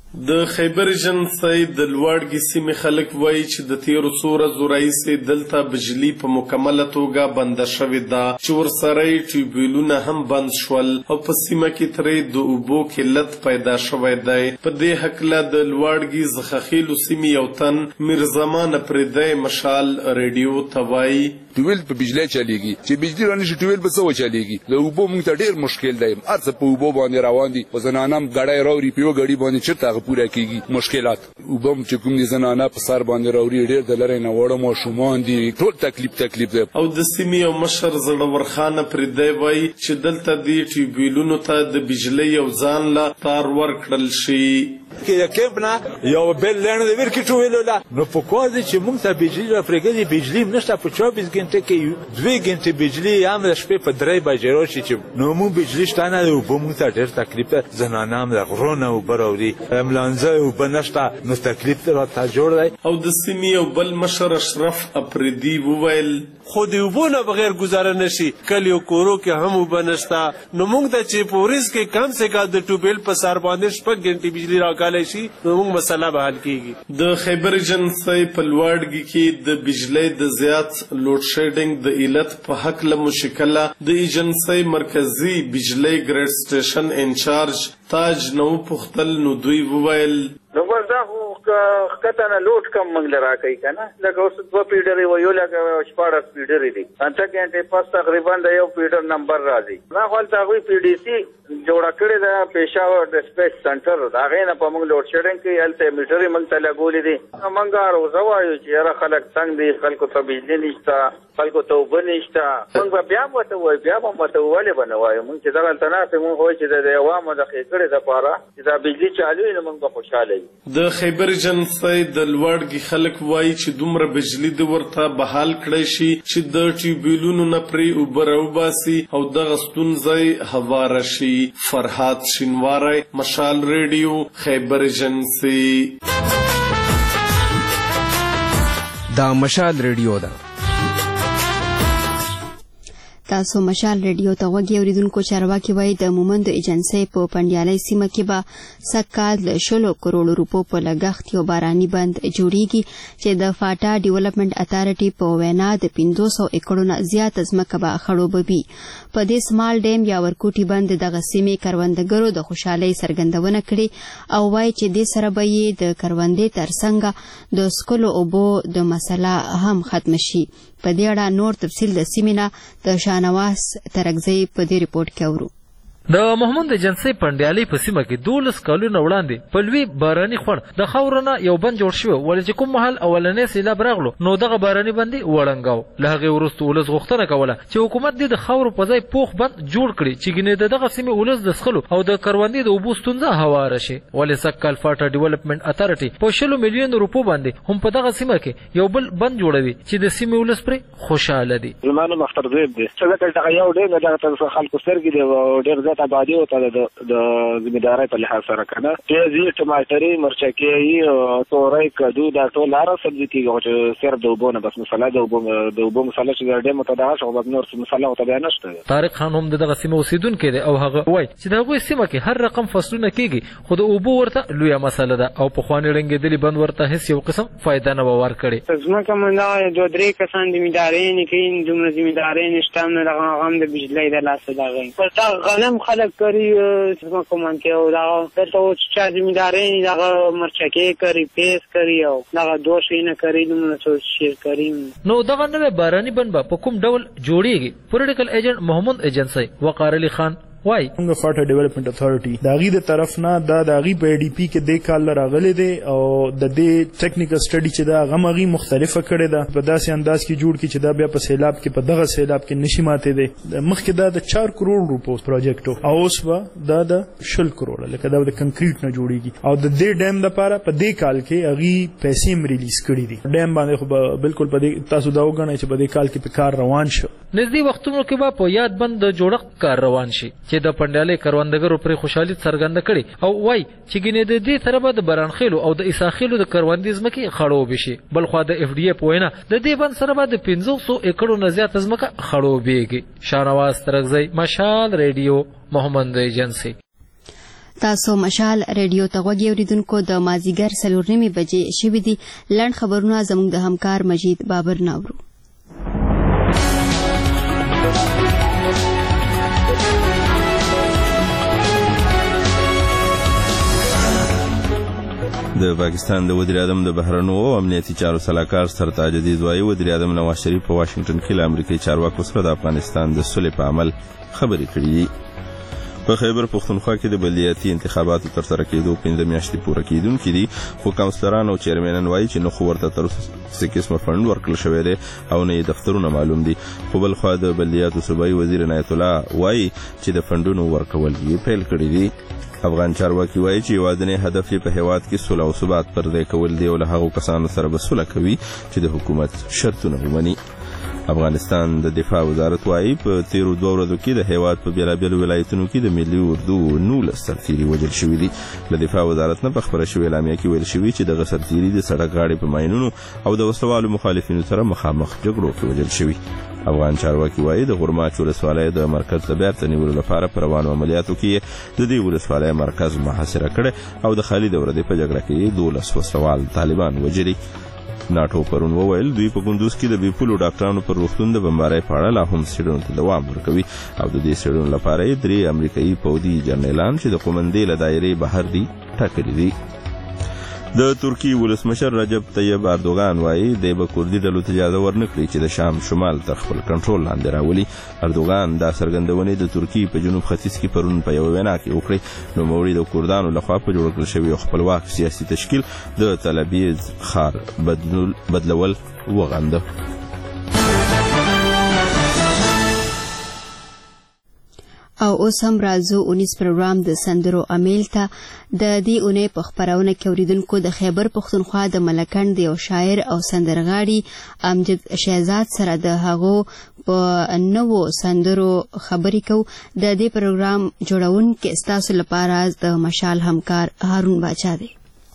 د خیبر ایجنسۍ د لوړګي سیمې خلک وایي چې د تیرو څو ورځو راهیسې دلته بجلي په مکمله توګه بنده شوې ده، چې ورسره یې ټیوبویلونه هم بند شول او په سیمه کې ترې د اوبو قلت پیدا شوی دی. په دې هکله د لوړګي زخخیلو سیمې یو تن میرزمان پردی مشال ریډیو ته وایي ټیوبویل په بجلی چلیږي، چې بجلی رانشي ټیوبویل په څه وچلیږي. د اوبو موږ ته ډېر مشکل دی، هر څه په اوبو باندې روان دي، په زنانه هم ګړی راوړي، په یوه ګړي باندې چېرته هغه پوره کېږي مشکلات. اوبه هم چې کوم دي زنانه په سر باندې راوړي، ډېر د لرې نه واړه ماشومان دي، ټول تکلیف دی. او د سیمې یو مشر زړور خان پردی وایي چې دلته دې ټیوبویلونو ته د بجلۍ یو ځان له تار ورکړل شي. کې د کیمپ نه یو بل لنډ د ورکی ټویلو لا نو په کور دي چې موږ ته بجلی را پرېږدي، بجلی نشته په 24 غنټه کې 2 غنټې بجلی هم د شپې په 3 بجې راشي، چې نو موږ بجلی شته نه او به موږ ته ډېر تکلیف ده. زنانه هم د غرونه اوبه راوړي، املانځه اوبه نشته، نو تکلیف راته جوړ دی. او د سیمې یو بل مشر اشرف اپریدي وویل خو د اوبو نه بغیر ګزاره نشي، کلیو کورو کې هم اوبه نشته، نو موږ ته چې په ورځ کې کم سے کم د ټیوبویل په سر باندې 6 غنټې بجلی راکالی شي، نو موږ مسله به حل کیږي. د خیبر ایجنسۍ په لوړګي کې د بجلۍ د زیات لوډ شیډینګ د علت په هکله مشکله د ایجنسۍ مرکزي بجلۍ ګریډ سټیشن انچارج تاج نو پختل نو دوی وویل نو دا خو کته نه لوټ کم منګل راکې کنه، لکه اوس 2 پیډرې ویو، لکه 14 پیډرې دي، انته کې پاس تقریبا د یو پیډر نمبر راځي. دا خپل تاوی پی ډی سی جوړ کړی دا پېښور ډیسپیچ سنټر، دا غینه په موږ لوډ شیډینګ کې الته میټرې موږ ته لګولې دي. موږ راوځو چې یاره خلک څنګه دي، خلکو ته بجلی نشته، خلکو ته اوبه نشته. موږ بیا وته وای، بیا هم وته ولې بنوایو موږ چې دغه تناسب موږ وای چې د عوامو د خېکړې لپاره چې دا بجلی چالو نه موږ خوشاله یو. د خیبر ایجنسۍ د لوړګي خلک وایي چې دومره بجلی د ورته بحال کړی شي چې د ټیوبویلونو نه پرې اوبه راوباسي او دغه ستونزه هواره شي. فرهاد شینواری، مشال ریډیو، خیبر ایجنسۍ. دا مشال ریډیو ده. تاسو مشال ریډیو ته غوږ اوریدونکو، چارواکي وایي د مومندو ایجنسۍ په پنډیالۍ سیمه کې به سږکال د 100 کروڑو روپو په لګښت یو باراني بند جوړیږي چې د فاټا ډیولپمنٹ اتارټي په وینا د 500 ایکړو نه زیات ځمکه به خړوبوي. په دې سمال ډیم یا ورکوټي بند دغه سیمې کروندګرو د خوشحالۍ څرګندونه کړې او وایي چې دې سره به یې د کروندې ترڅنګ د سکلو اوبو د مسله هم ختم شي. په دې اړه نور تفصیل د سیمې نه د شاهنواز ترکزی په دې ریپورت کې اورو. د محمود ایجنسۍ پنډیالۍ په سیمه کې 12 کلونه وړاندې په لوی باراني خوند د خاورو نه یو بند جوړ شوی، ولې چې کوم مهال اولنی سیلاب راغلو نو دغه باراني بند یې وړنګاو. له هغې وروسته ولس غوښتنه کوله چې حکومت دې د خاورو په ځای پوخ بند جوړ کړي چې ګینې د دغه سیمې ولس د څښلو او د کروندې د اوبو ستونزه هواره شي. ولې سږکال فاټا ډیولپمنٹ اتارټي په 100 میلیون روپو باندې هم په دغه سیمه کې یو بل بند جوړوي چې د سیمې ولس پرې خوشحاله دي. زما نوم اختر زیب دی، چې دغه یو ډېر دغه خلکو سترګې دي او ډېر زیات زیات آبادی ہوتا د ذمہدارۍ په لحاظ سره کنه پیازي ټماټري مرچکي تورای کدو دا ټول لاره سبزي کیږي چې صرف د وبونه بس مساله د وبو مساله چې ډېر متداول شو بس نور مساله او تبع نشته. طارق خان هم دغه سیمه اوسیدونکو دی او هغه وایي چې دغه سیمه کې هر رقم فصلونه کیږي خو د وبو ورته لویه مساله ده او په خواني رنګېدلي بند ورته هیڅ یو قسم فائدہ نه ورکړي. زموږ کومه دوه درې کسان ذمہداري نه کوي دومره ذمہداري نشته نه هغه هم د بجلی د لاس دغه پر تا غنم خلک کوي چې کوم کې او دا ته چې ذمہداري دغه مرچکي کوي پیس کوي او دغه دوشي نه کوي نو څه شي کوي. نو دغه نوې باراني بند په کوم ډول جوړیږي؟ پولیټیکل ایجنټ محمد ایجنسی وقار علي خان وای څنګه فاټر ډیولپمنٹ اتھارټي دا غي د طرف نه دا غي په ډي پی کې د کال راغلي دي او د دې ټیکنیکل سټډي چې دا غمغي مختلفه کړي ده په داسې انداز کې جوړ کی چې دا بیا په سیلاب کې په دغه سیلاب کې نشي ماته دي مخکې دا د 4 کروڑ روپو پروجیکټ او اوس به دا د 10 کروڑ لکه دا د کنکریټ نه جوړیږي او د دې ډیم لپاره په دې کال کې غي پیسې ریلیز کړي دي ډیم باندې خو بالکل په دې تاسو دا وګڼئ چې په دې کال کې په کار روان شو نږدې وختونو کې به په یاد بند د جوړښت کار روان شي چې د پندالې کروندګرو پر خوشحالي څرګنده کړي او وای چې ګینه د دې طرفه د برانخیلو او د اساخیلو د کروندې ځمکې خړوب شي بل خو د اف ډي اف وینا د دې بند سره د 500 ایکړو نه زیات ځمکه خړوبېږي. شاهنواز ترغزی مشال ریډیو محمد ایجنسی. تاسو مشال ریډیو ته غوږی اوریدونکو د مازیګر 4:30 بجې شوې دي لړ خبرونه زموږ د همکار مجید بابر ناورو. د پاکستان د وزیر اعظم د بهرنیو او امنیتي چارو سلاکار سرتاج عزیز وایي وزیر اعظم نواز شریف په واشنگټن کې له امریکایي چارواکو سره د افغانستان د صلح په عمل خبرې کړې دي. په خیبر پختونخوا کې د بلدیاتي انتخاباتو ترسره کېدو 15 میاشتې پوره کېدونکې دي خو کاونسلران او چیرمنان وایي چې نو خو ورته تر اوسه قسمه فند ورکړل شوی دی او نه یې دفترونه معلوم دي. خو بل خوا د بلدیاتو صوبایي وزیر عنایت الله وایي چې د فندونو ورکول یې پیل کړي دي. افغان چارواکي وایي چې یوازینی هدف یې په هیواد کې صلح او ثبات پر ځای کول دی او له هغو کسانو سره به صلح کوي چې د حکومت شرطونه ومني. افغانستان د دفاع وزارت وایي په تیرو 2 ورځو کې د هیواد په بیلابیلو ولایتونو کې د ملي اردو 19 سرتیري وژل شوي دي. له دفاع وزارت نه په خبره شوې اعلامیه کې ویل شوي چې دغه سرتیري د سړک غاړې په ماینونو او د وسلوالو مخالفینو سره مخامخ جګړو کې وژل شوي. افغان چارواکي وایي د غورماچ ولسوالۍ د مرکز د بیرته نیولو لپاره په روانو عملیاتو کې د دې ولسوالۍ مرکز محاصره کړی او د خالد ورځې په جګړه کې 12 وسلوال طالبان وژلي. ناټو پرون وویل دوی په کندوز کې د بیپولو ډاکټرانو پر روغتون د بمبارۍ په اړه لا هم څېړنو ته دوام ورکوي او د دې څېړنو لپاره یې 3 امریکایي پوځي جنرالان چې د قومندې له دایرې بهر دي ټاکلي دي. د ترکی ولسمشر رجب طیب اردوغان وایي د کردي ډلو ته اجازه ورنکړي چې د شام شمال تر خپل کنټرول لاندې راولي. اردوغان دا څرګندونې د ترکی په جنوب ختیځ کې پرون په یوه وینا کې وکړې. نوموړي د کردانو لخوا په جوړ کړل شوي خپلواک سیاسي تشکیل د تلابیز ښار بدلول وغنده. او اوس هم راځو 19 پروګرام د سندرو امیل ته. د دې اونۍ په خپرونه کې اوریدونکو د خیبر پختونخوا د ملکند یو شاعر او سندرغاړي امجد شهزاد سره د هغو په نوو سندرو خبرې کوو. د دې پروګرام جوړونکي ستاسو لپاره د مشال همکار هارون باچا دی.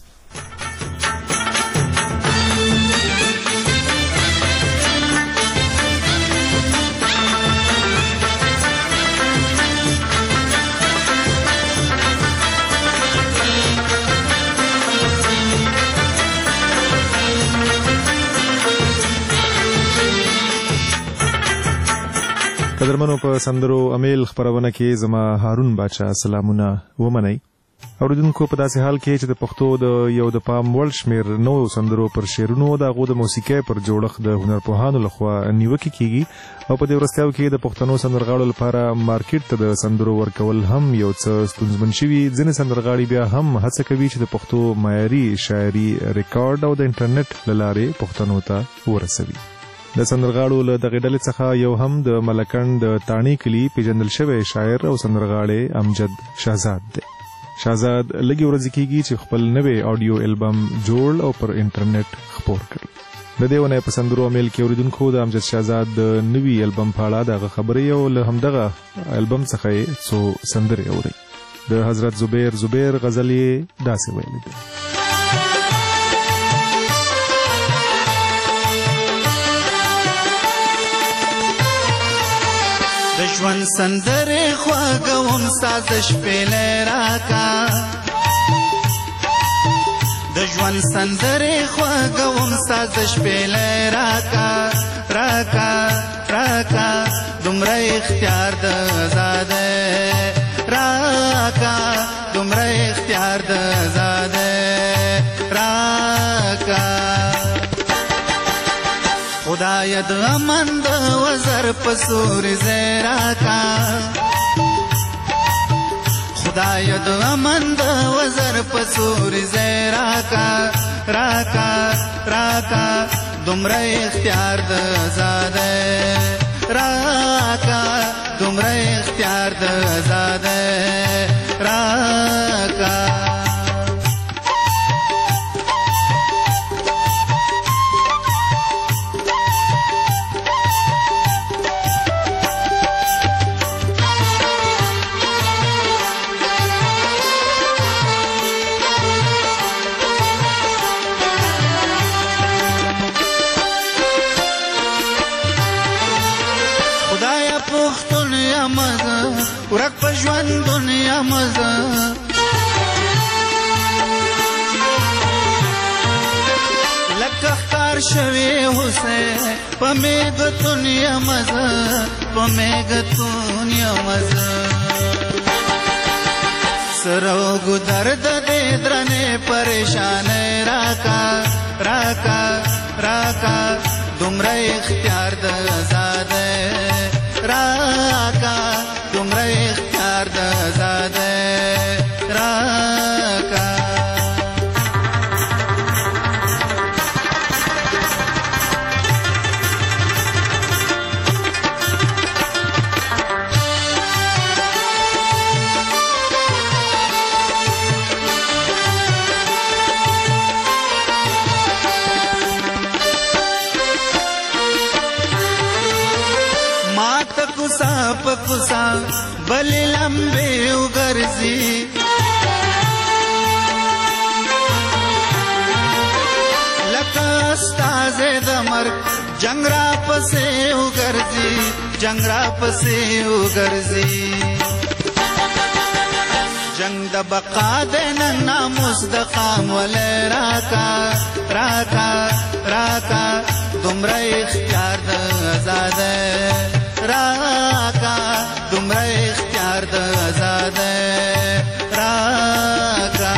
قدرمنو په سندرو امیل خبرونه کې زما هارون باچا سلامونه ومنئ. اوریدونکو په داسې حال کې چې د پښتو د یو د پام وړ شمېر نوو سندرو پر شعرونو د هغو د موسیقۍ پر جوړښت د هنرپوهانو لخوا نیوکې کیږي او په دې وروستیاو کې د پښتنو سندرغاړو لپاره مارکیټ ته د سندرو ورکول هم یو څه ستونزمن شوي. ځینې سندرغاړي بیا هم هڅه کوي چې د پښتو معیاري شاعري ریکارډ او د انټرنیټ له لارې پښتنو ته ورسوي. د سندرغاړو له دغې ډلې څخه یو هم د ملکند د تاڼي کلي پیژندل شوی شاعر او سندرغاړی امجد شهزاد دی. شهزاد لږې ورځې کېږي چې خپل نوی آډیو البم جوړ او پر انټرنیټ خپور کړي. د دې ونې په سندرو میل کې اوریدونکو د امجد شهزاد د نوي البم په اړه دغه خبرې او له همدغه البم څخه څو سندرې اوري. د حضرت زبیر غزل یې داسې ویلي دي: د ژوند سندرې خواږوم سازش پیلې راکا، د ژوند سندرې خواږوم سازش پیلې راکا راکا راکا، دومره اختیار د زاده راکا، دومره اختیار د زاده راکا. خدای د امن د وزر په سور زیراکا، خدای د امن د وزر په سور زیراکا راکا راکا، دومره اختیار د زاده راکا، دومره اختیار د زاده راکا. ورک په ژوند دنیا مزه، لکه ښکار شوی حسین په میږتون یا مزه، په میږتون یا مزه. سره ګودر د دې درنې پریشانې راکا راکا راکا، دومره اختیار د زاده راکا، دومره اختیار د زاده راکا. پکوسا بلی لمبے اگرزی، لکا استاز دمرک جنگ را پسے اگرزی، جنگ را پسے اگرزی. جنگ د بقا دے نن ناموس د قام ولی راکا راکا راکا، دومره اختیار د آزاده راکا، دومره اختیار د آزاده راکا.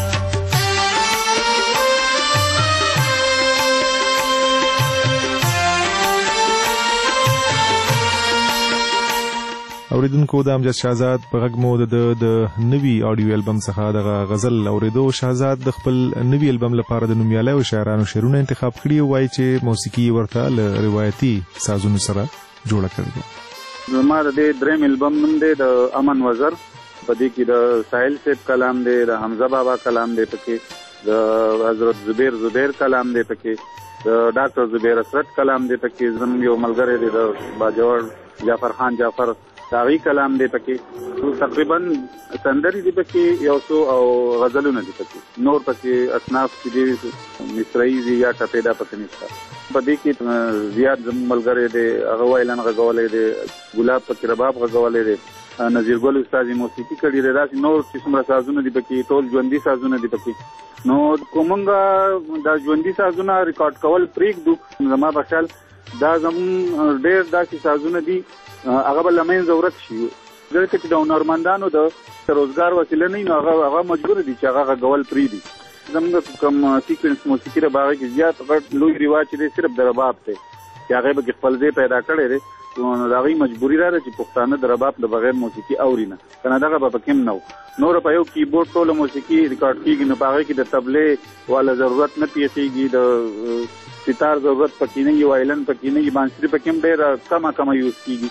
اوریدونکو د امجد شهزاد په غږ مو د نوي آډیو البم څخه دغه غزل اوریدو. شهزاد د خپل نوي البم لپاره د نومیالیو شاعرانو شعرونه انتخاب کړي او وایي چې موسیقي ورته له روایتي سازونو سره جوړه کړې ده. زما د دې دریم البم نوم دی د امن وزر، په دې کې د ساحل صاحب کلام دی، د حمزه بابا کلام دی، پکې د حضرت زبیر کلام دی، پکې د ډاکټر زبیر اسرت کلام دی، پکې زموږ یو ملګری دی د باجوړ جعفر خان جعفر داغي کلام دی، پکې تقریبا سندري دی، پکې یو څو او غزلونه دی، پکې نور پکې اصناف دي مصرعي دي یا ټپېدا پکې نشته. په دې کې زیات زموږ ملګری دی هغه وایلن غږولی دی، ګلاب پکې رباب غږولی دی، نظیر ګل استاد موسیقي کړې ده، داسې نور چې څومره سازونه دي پکې ټول ژوندي سازونه دي پکې. نو کومنګ دا ژوندي سازونه ریکارډ کول پرېږدو، زما په خیال دا زموږ ډېر داسې سازونه دي هغه به له منځه ورک شي، ځکه چې د هنرمندانو د روزګار وسیله نه وي نو هغه مجبور دي چې هغه غږول پرېږدي. زموږ کوم سیکوینس موسیقي د هغې کې زیات غټ لوی رواج چې دی صرف د رباب دی، چې هغې به کې خپل ځای پیدا کړی دی، نو د هغې مجبوري را ده چې پښتانه د رباب د بغیر موسیقي اوري نه، که نه دغه به پکې هم نه و. نور په یو کیبورډ ټوله موسیقي ریکارډ کېږي، نو په هغې کې د طبلې والا ضرورت نه پیښېږي، د ستار ضرورت پکې نه وي، وایلن پکې نه وي، بانسري پکې هم ډېره کمه یوز کېږي.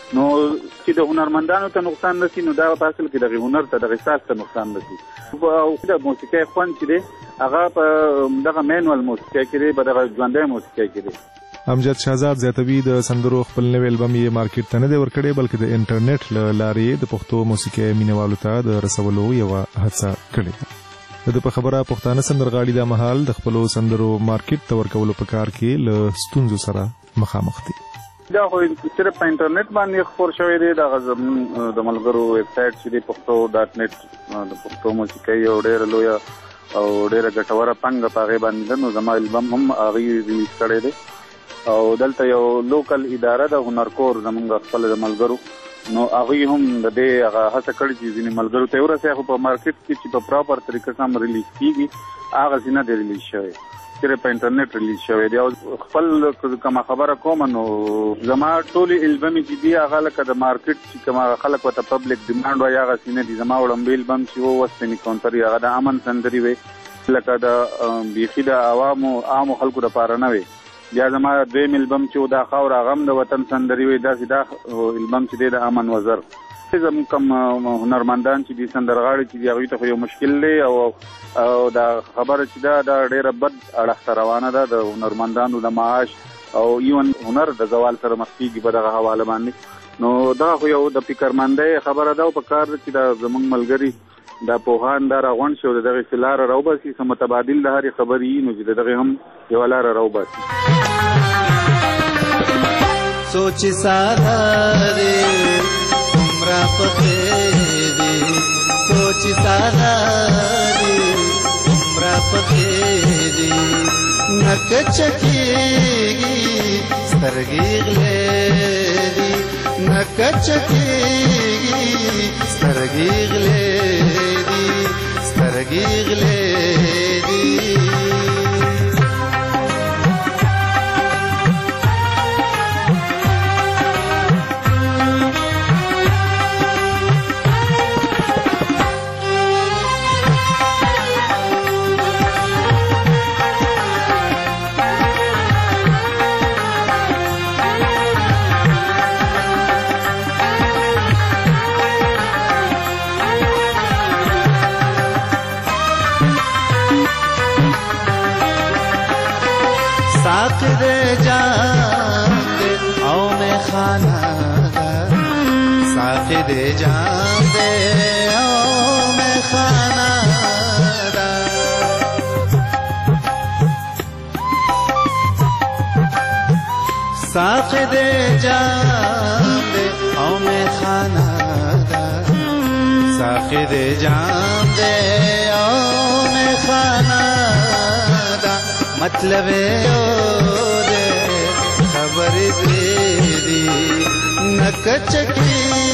نو چې د هنرمندانو ته نقصان نشي نو دا په اصل کې د هنر ته د احساس ته نقصان نشي. او د موسیقي خوند چې دی هغه په دغه مینوال موسیقي کې دی، په دغه ژوندۍ موسیقي کې دی. امجد شهزاد زیاتوي د سندرو خپل نوی البم یې مارکیټ ته نه دی ورکړی بلکې د انټرنیټ له لارې د پښتو موسیقي مینوالو ته د رسولو یوه هڅه کړې ده. د په خبره پښتانه سندرغاړي دا مهال د خپلو سندرو مارکیټ ته ورکولو په کار کې له ستونزو سره مخامخ دي. دا خو صرف په انټرنیټ باندې خپور شوی دی. دغه زموږ د ملګرو ویبسایټ چې دی پښتو.net د پښتو موسیقي یو ډېره لویه او ډېره ګټوره پانګه په هغې باندې ده. نو زما البم هم هغې ریلیز کړی دی او دلته یو لوکل اداره د هنرکور زمونږ خپل د ملګرو، نو هغوی هم د دې هغه هڅه کړې چې ځینې ملګرو ته ورسوي، خو په مارکیټ کې چې په پراپر طریقه سم ریلیز کېږي هغسې نه دی ریلیز شوی، صرف په انټرنیټ ریلیز شوی دی. او خپل کومه خبره کوم نو زما ټولې البم چې دي هغه لکه د مارکیټ چې کومه خلک ورته پبلک ډیمانډ وایي هغسې نه دي. زما وړاندې البم چې و وسپنې کونتري هغه د امن سندرې وې، لکه د بیخي د عامو خلکو دپاره نه وې. بیا زما دویم البم چې دا خاوره هغه هم د وطن سندرې وې. داسې دا البم چې دی د امن وزر. زموږ کوم هنرمندان چې دي سندرغاړي چې دي هغوی ته خو یو مشکل دی او دا خبره چې دا ډېره بد اړخ ته روانه ده د هنرمندانو د معاش او ایون هنر د زوال سره مخ کېږي په دغه حواله باندې. نو دا خو یو د فکرمندۍ خبره ده او په کار ده چې دا زموږ ملګري دا پوهان دا راغونډ شي او د دغې لاره راوباسي، څه متبادل د هرې خبرې وي نو چې د دغې هم یوه لاره راوباسي. سوچ ساده عمره پخې سوچ ساده عمره پخې نک چکیږي سترګې غلې دي نک چکیږي سترګې غلې دي سترګې غلې دي. दे जान दे ओ मैं खाना दा साख दे जान दे ओ मैं खाना दा साख दे जान दे ओ मैं खाना दा मतलब ओ दे खबर तेरी नक चकी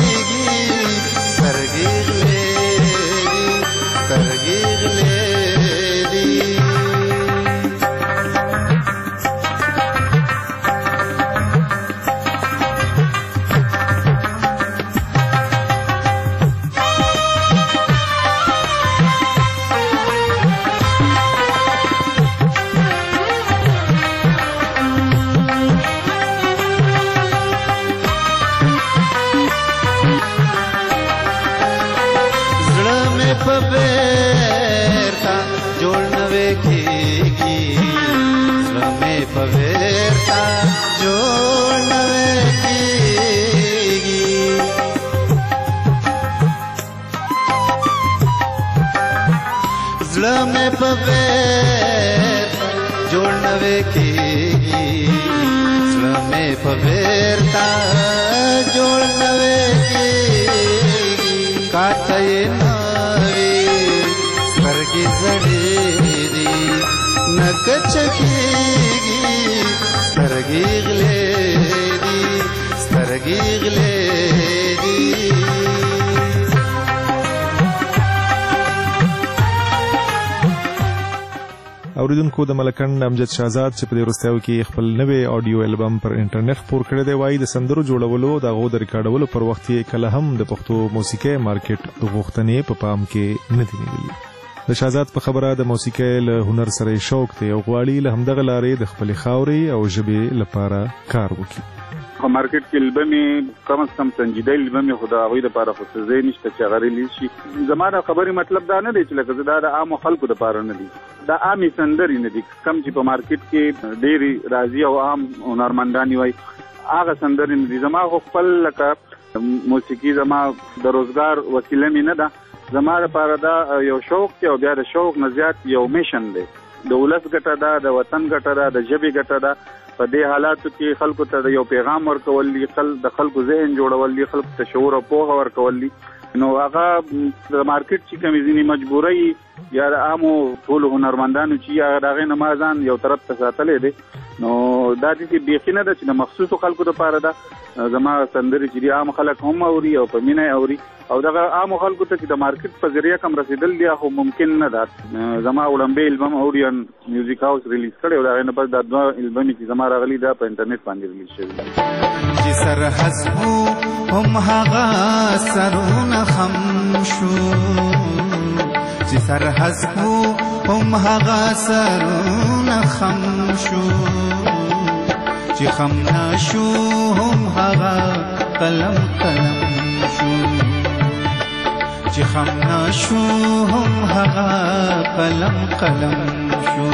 اوریدونکو د ملکند امجد شهزاد چې په دې وروستیو کې خپل نوی آډیو البم پر انټرنیټ خپور کړی دی وایي د سندرو جوړولو د هغو د ریکارډولو پر وخت یې کله هم د پښتو موسیقۍ مارکیټ غوښتنې په پام کې نه دي نیولي. د شهزاد په خبره د موسیقۍ له هنر سره شوق دی او غواړي له همدغه لارې د خپلې خاورې او ژبې لپاره کار وکړي. په مارکیټ کې البمې کم از کم سنجیده البمې خو د هغوی دپاره خو څه ځای نشته چې هغه ریلیز شي. زما د خبرې مطلب دا نه دی چې لکه زه دا د عامو خلکو دپاره نه دي، دا عامې سندرې نه دي. کم چې په مارکیټ کې ډېرې راضي او عام هنرمندانې وایي هغه سندرې نه دي. زما خو خپل لکه موسیقي زما د روزګار وسیله مې نه ده، زما دپاره دا یو شوق دی او بیا د شوق نه زیات یو میشن دی. د ولس ګټه ده، د وطن ګټه ده، د ژبې ګټه ده. په دې حالاتو کې خلکو ته د یو پیغام ورکول دي، د خلکو ذهن جوړول دي، خلکو ته شعور او پوهه ورکول دي. نو هغه د مارکیټ چې کومې ځینې مجبورۍ یا د عامو ټولو هنرمندانو چې هغه د هغې نه ما ځان یو طرف ته ساتلی دی، نو دا داسې بیخي نه ده چې د مخصوصو خلکو دپاره ده. زما سندرې چې دي عام خلک هم اوري او په مینه یې اوري، او دغه عامو خلکو ته چې د مارکیټ په ذریعه کم رسېدل دي خو ممکن نه ده. زما وړاندې البم اوريان میوزیک هاوس ریلیز کړی او د هغې نه پس دا دوه البمې چې زما راغلي دا په انټرنیټ باندې ریلیز شوي دي. چې سر حسبو هم هغه سرونه خم شو، چې سر حسبو هم هغه سرونه خم شو، چې خم نشو هم هغه قلم قلم شو، چې خم نشو هم هغه قلم قلم شو.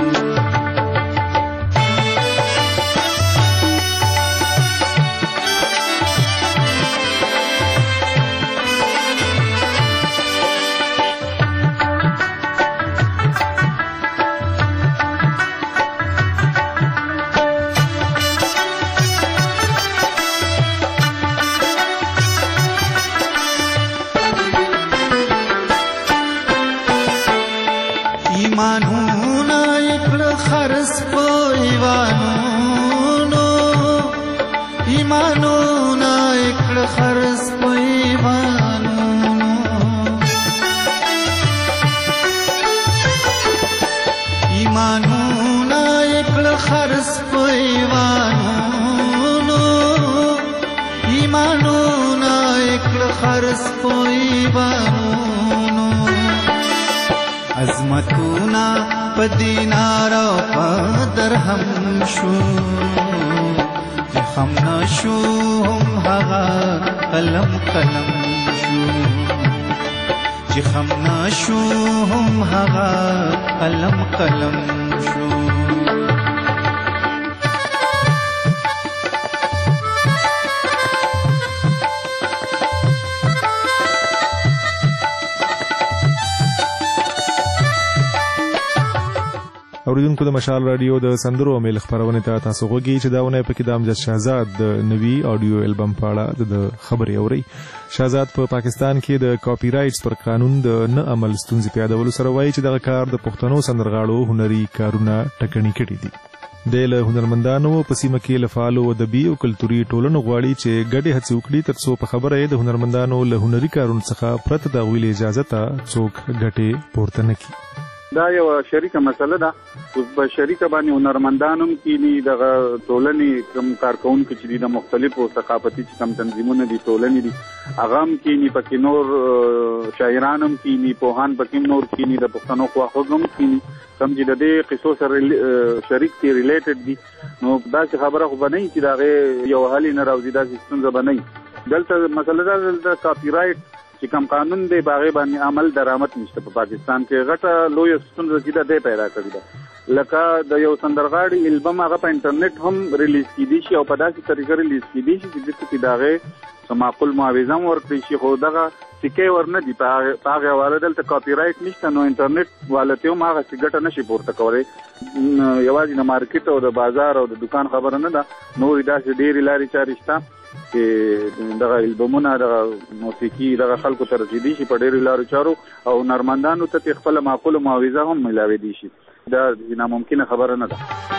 عظمتونا په دینار او په درهم شو، چې خم نشو هم هغه قلم قلم شو، چې خم نشو هم هغه قلم قلم شو. اوریدونکو د مشال رادیو د سندرو میل خبرونه ته تاسو غوږی چې داونه پکې د امجد شهزاد د نوي آډیو البم په اړه د خبري اوري. شهزاد په پاکستان کې د کاپی رائټس پر قانون د نه عمل ستونزې پیادولو سره وایي چې دغه کار د پښتنو سندرغاړو هنري کارونه ټکني کړي دي. د له هنرمندانو په سیمه کې لفالو ادبي او کلتوري ټولنو غواړي چې ګډې هڅې وکړي ترڅو په خبره د هنرمندانو له هنري کارونو څخه پرته د غویل اجازه ته څوک ګټې پورته نه کړي. دا یو شریکه مسله ده، په شریکه باندې هنرمندان هم کینی، دغه ټولنې کوم کارکونکي چې دي د مختلفو ثقافتي چې کوم تنظیمونه دي ټولنې دي هغه هم کینی، پکې نور شاعران هم کینی، پوهان پکې نور کینی، د پښتنو خواخوږ هم کینی کوم چې د دې قصو سره شریک دي ریلیټډ دي. نو داسې خبره خو به نه وي چې د هغې یو حل نه راوځي، داسې ستونزه به نه وي. دلته مسله دا د کاپي رایټ چې کوم قانون دی باغې باندې عمل درآمد نشته. په پاکستان کې غټه لویه ستونزه چې ده پیدا کړې ده، لکه د یو سندرغاړي البم هغه په انټرنیټ هم ریلیز کیدی شي او په داسې طریقه ریلیز کیدی شي چې دته کې داغه معقول معاوضه هم ورکړي شي، خو دغه سکه ورنه دي په هغه حواله دلته کاپی رایټ نشته. نو انټرنیټ والته هم هغه څه نشي پورته کولای. یوازې د مارکیټ او د بازار او د دکان خبره نه ده، نور داسې ډېرې لارې چارې شته چې دغه البمونه دغه موسیقي دغه خلکو ته رسېدي شي په ډېرو لارو چارو او هنرمندانو ته خپله معقوله معاوضه هم میلاوېدی شي. دا ناممکنه خبره نه ده.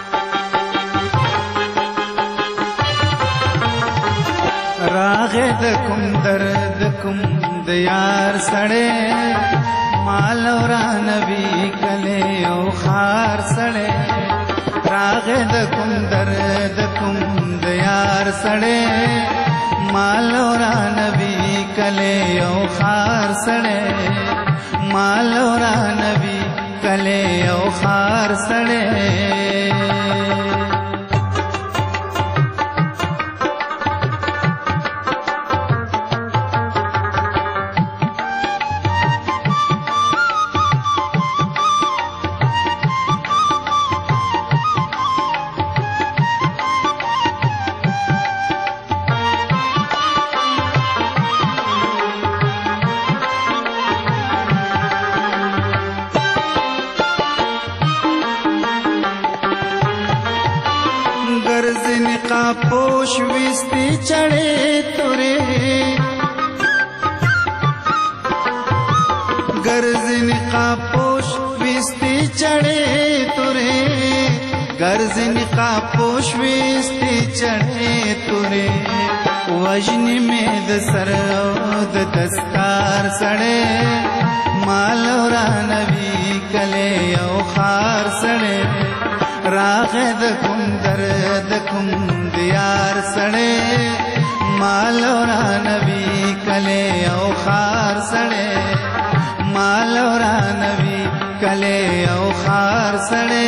راغې د کوم درد کوم د یار سړی مال ورا نبی کله او خار سړی، راغې د کوم درد کوم د یار سړی مال ورا نبی کله او خار سړی، مال ورا نبی کله او خار سړی. गर्ज निकाब पोश विस्ती चढ़े तुरे गर्ज निकाब पोश विस्ती चढ़े तुरे वजनी में दसर द दस्तार सड़े मालौरा नबी कले औ खार सड़े रागद कुम दर्द कुम दियार सड़े मालौरा नबी कले औ खार सड़े मालौरा नबी कले औ खार सड़े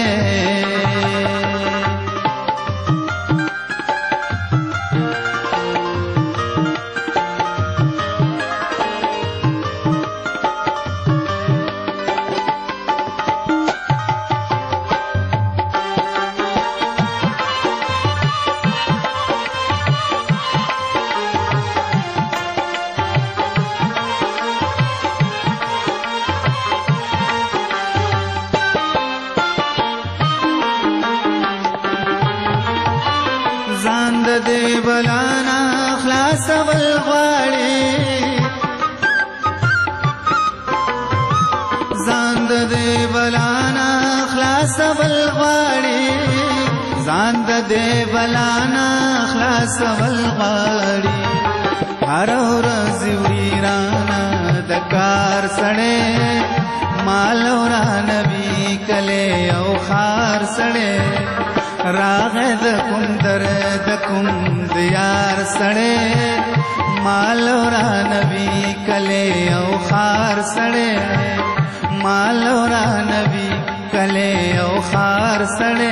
बलाना खलास बलवाड़े जांद दे बलाना खलास बलवाड़े जांद दे बलाना खलास बलवाड़े हर रज़ीराना दकार सड़े मालौरा नबी कले औ खार सड़े रागद कुम दर्द कुम दियार सड़े मालौरा नबी कले औ खार सड़े मालौरा नबी कले औ खार सड़े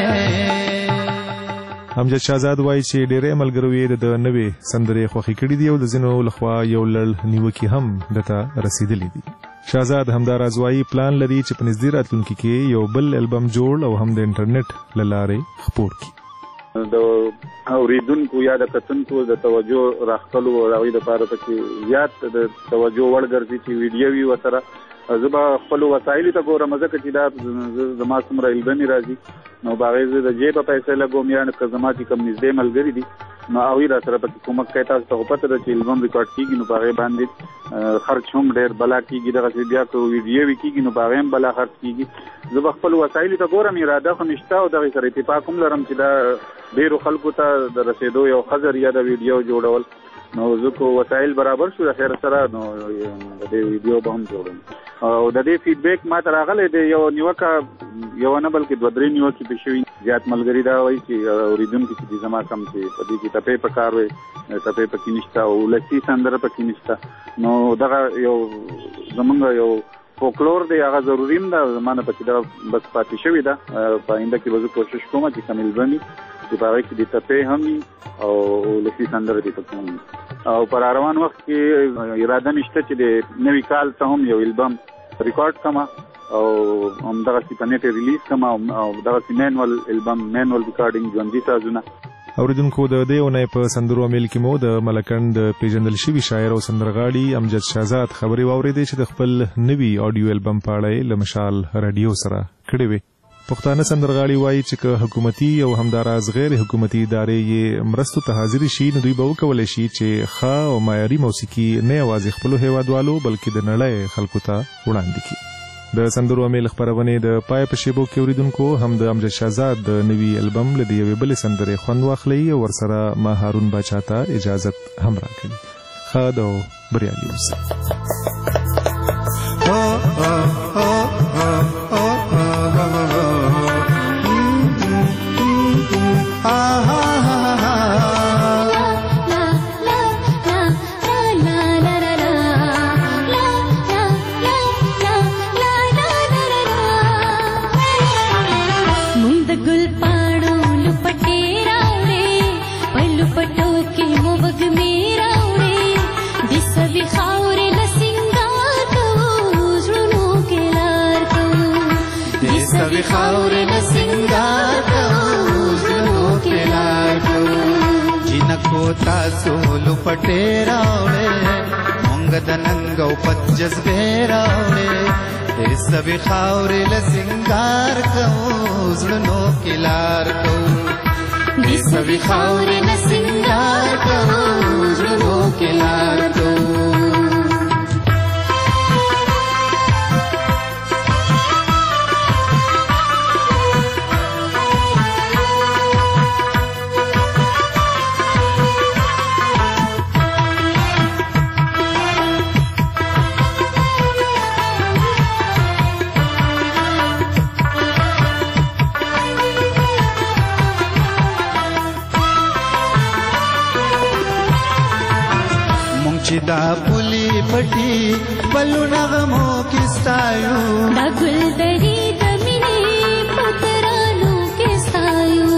امجد شهزاد وایي چې ډېرې ملګرو یې د نوې سندرې خوښې کړي دي او د ځینو لخوا یو لړ نیوکې هم دته رسیدلې دي. شهزاد همداراز وایي پلان لري چې په نږدې راتلونکي کې یو بل البم جوړ او هم د انټرنیټ له لارې خپور کړي. د اوریدونکو یا د کتونکو د توجه راخلو او هغوی دپاره پکې زیات د توجه وړ ګرځي چې ویډیو وي ورسره زه به خپلو وسایلو ته ګورم ځکه چې دا زما څومره البمې راځي نو په هغې زه د جیبه پیسې لګوم یا که زما چې کوم نږدې ملګري دي نو هغوی را سره پکې کومک کوي. تاسو ته خو پته ده چې البم ریکارډ کېږي نو په هغې باندې خرچ هم ډېر بلا کېږي دغسې بیا که ویډیو وي کېږي نو په هغې هم بلا خرچ کېږي. زه به خپلو وسایلو ته ګورم اراده خو نشته او دغې سره اتفاق هم لرم چې دا ډېرو خلکو ته د رسېدو یو ښه ذریعه د ویډیو جوړول نو زه کو وسایل برابر شو د خیر سره نو د دې ویډیو به هم جوړم او د دې فیډبیک ما ته راغلی دی یو نیوکه یو نه بلکې دوه درې نیوکې پې شوي زیات ملګري دا وایي چې اورېدونکي چې دي زما کم چې په دې کې ټپې په کار وی ټپې پکې نشته او ولسي سندره پکې نشته نو دغه یو زمونږ یو فولکلور دی هغه ضروري هم ده زما نه پکې دغه بس پاتې شوې ده په آینده کې به زه کوشش کوم چې کم البم وي چې په هغې کې د ټپې هم وي او ولسي سندره دې پکې هم وي او په راروان وخت کې اراده نشته چې د نوي کال ته هم یو البم ریکارډ کما او همدغسې په نیټ ریلیز کما او دغسې مینول البم مینول ریکارډینګ ژوندي سازونه. اوریدونکو د دې اونۍ په سندرو امیل کې مو د ملکند پیژندل شوي شاعر او سندرغاړي امجد شهزاد خبرې واورېدې چې د خپل نوي آډیو البم په اړه یې له مشال راډیو سره کړې وې. پښتانه سندرغاړي وایي چې که حکومتي او همداراز غیر حکومتي ادارې یې مرستو ته حاضر شي نو دوی به وکولی شي چې ښه او معیاري موسیقي نه یوازې خپلو هیوادوالو بلکې د نړۍ خلکو ته وړاندې کړي. د سندرو امیل خپرونې د پای په شیبو کې اوریدونکو هم د امجد شهزاد د نوي البم له د یوې بلې سندرې خوند واخلئ او ورسره ما هارون باچا ته اجازت هم راکړي. ښه او بریالي اوسئ. خاورې نه سنگار کوو زړونو کې لار کوو جنکو تاسو لپټې راوړې مونږ د ننګ او پت جذبې راوړې دې سبې خاورې نه سنگار کوو زړونو کې لار کوو دې سبې خاورې نه سنگار کوو زړونو کې لار کوو چې دا پولی پټي بلو نغمو کستایو دا ګل دری د مینې پترانو کستایو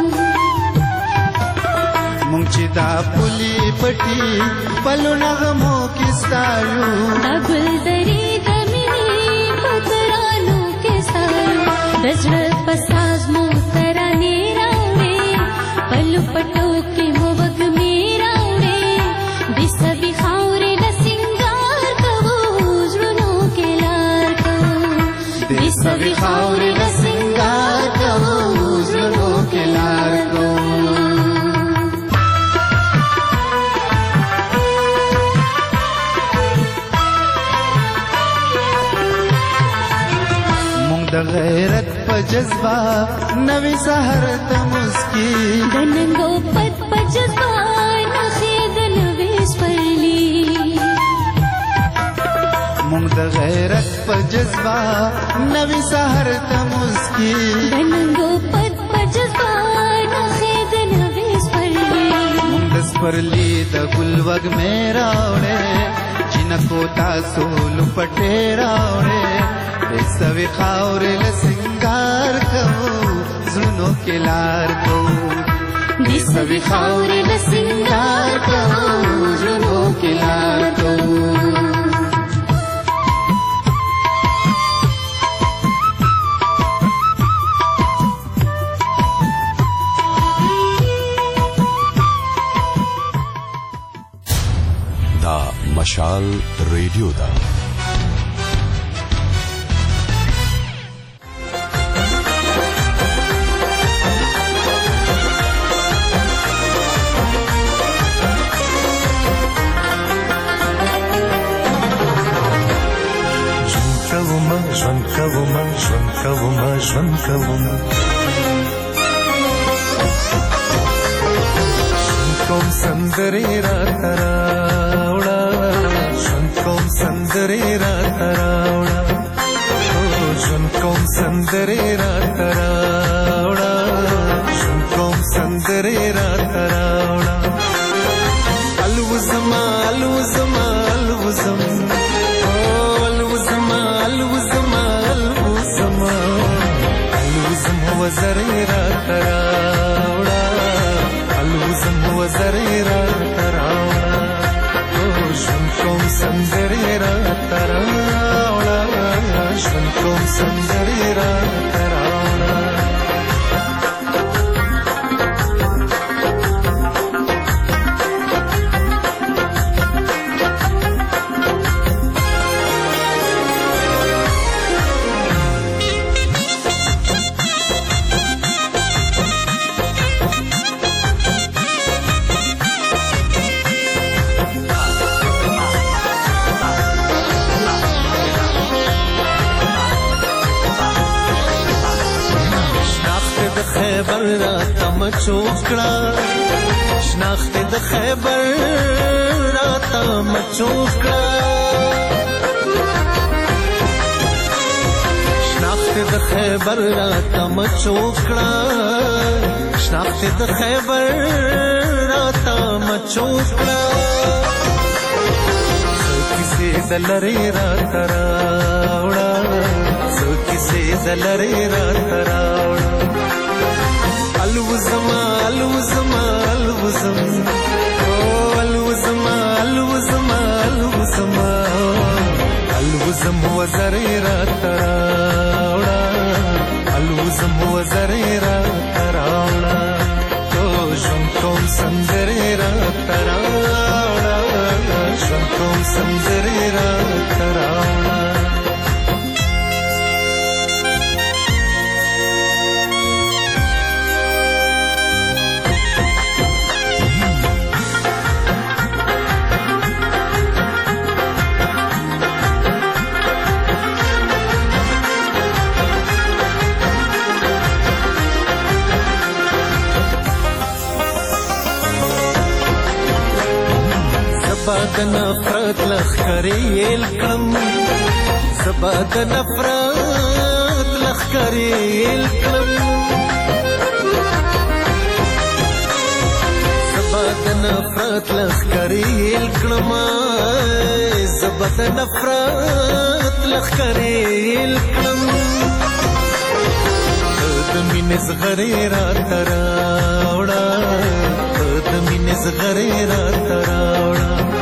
مونږ چې دا پولی پټي بلو نغمو کستایو دا ګل دری د مینې پترانو کستایو د زړه پساز مو ترانې راوړې پلو پټو کې مو وګمې راوړې د سبي خاورې له سنگار کوو زړونو کې لار کوو د سبي خاورې له سنگار کوو زړونو کې لار کوو د غیرت په جذبه نوی سحر ته مسکی د ننګو پت په جذبه نخې د نوې سپرلی مونږ د غیرت په جذبه نوی سحر ته مسکی د ننګو پت په جذبه نخې د نوې سپرلی مونږ د سپرلی د ګل وږ مې راوړې جنکو تاسو لپټې راوړې سوي خاورې له سنگار کوو زړونو کې لار کوو د سوي خاورې له سنگار کوو زړونو کې لار کوو دا مشال ریډیو دا ژوند کوم سندرې راته راوړه ژوند کوم سندرې راته راوړه ژوند کوم سندرې راته راوړه ژوند کوم سندرې راته راوړه الوزما الوزما الوزم وزرې راته راوړه الوزم وزرې راته راوړه ژوند کوم سندرې راته راوړه ژوند کوم سندرې راته راوړه خیبر راته مچوکړه شناخت د خیبر راته مچوکړه شناخت د خیبر راته مچوکړه شناخت د خیبر راته مچوکړه کیسې د لرې راته راوړه کیسې د لرې راته راوړه الوزما الوزما الوزم الوزما الوزما الوزما الوزم وزرې راته راوړه الوزم وزرې راته راوړه ژوند کوم سندرې راته راوړه ژوند کوم سندرې راته راوړه زبا د نفرت لخکرې یېل کړم زبا د نفرت لخکرې یېل کړم زبا د نفرت لخکرې کړما زبا د نفرت لخکرې کړم د مینې زغرې راته راوړه د مینې زغرې راته راوړه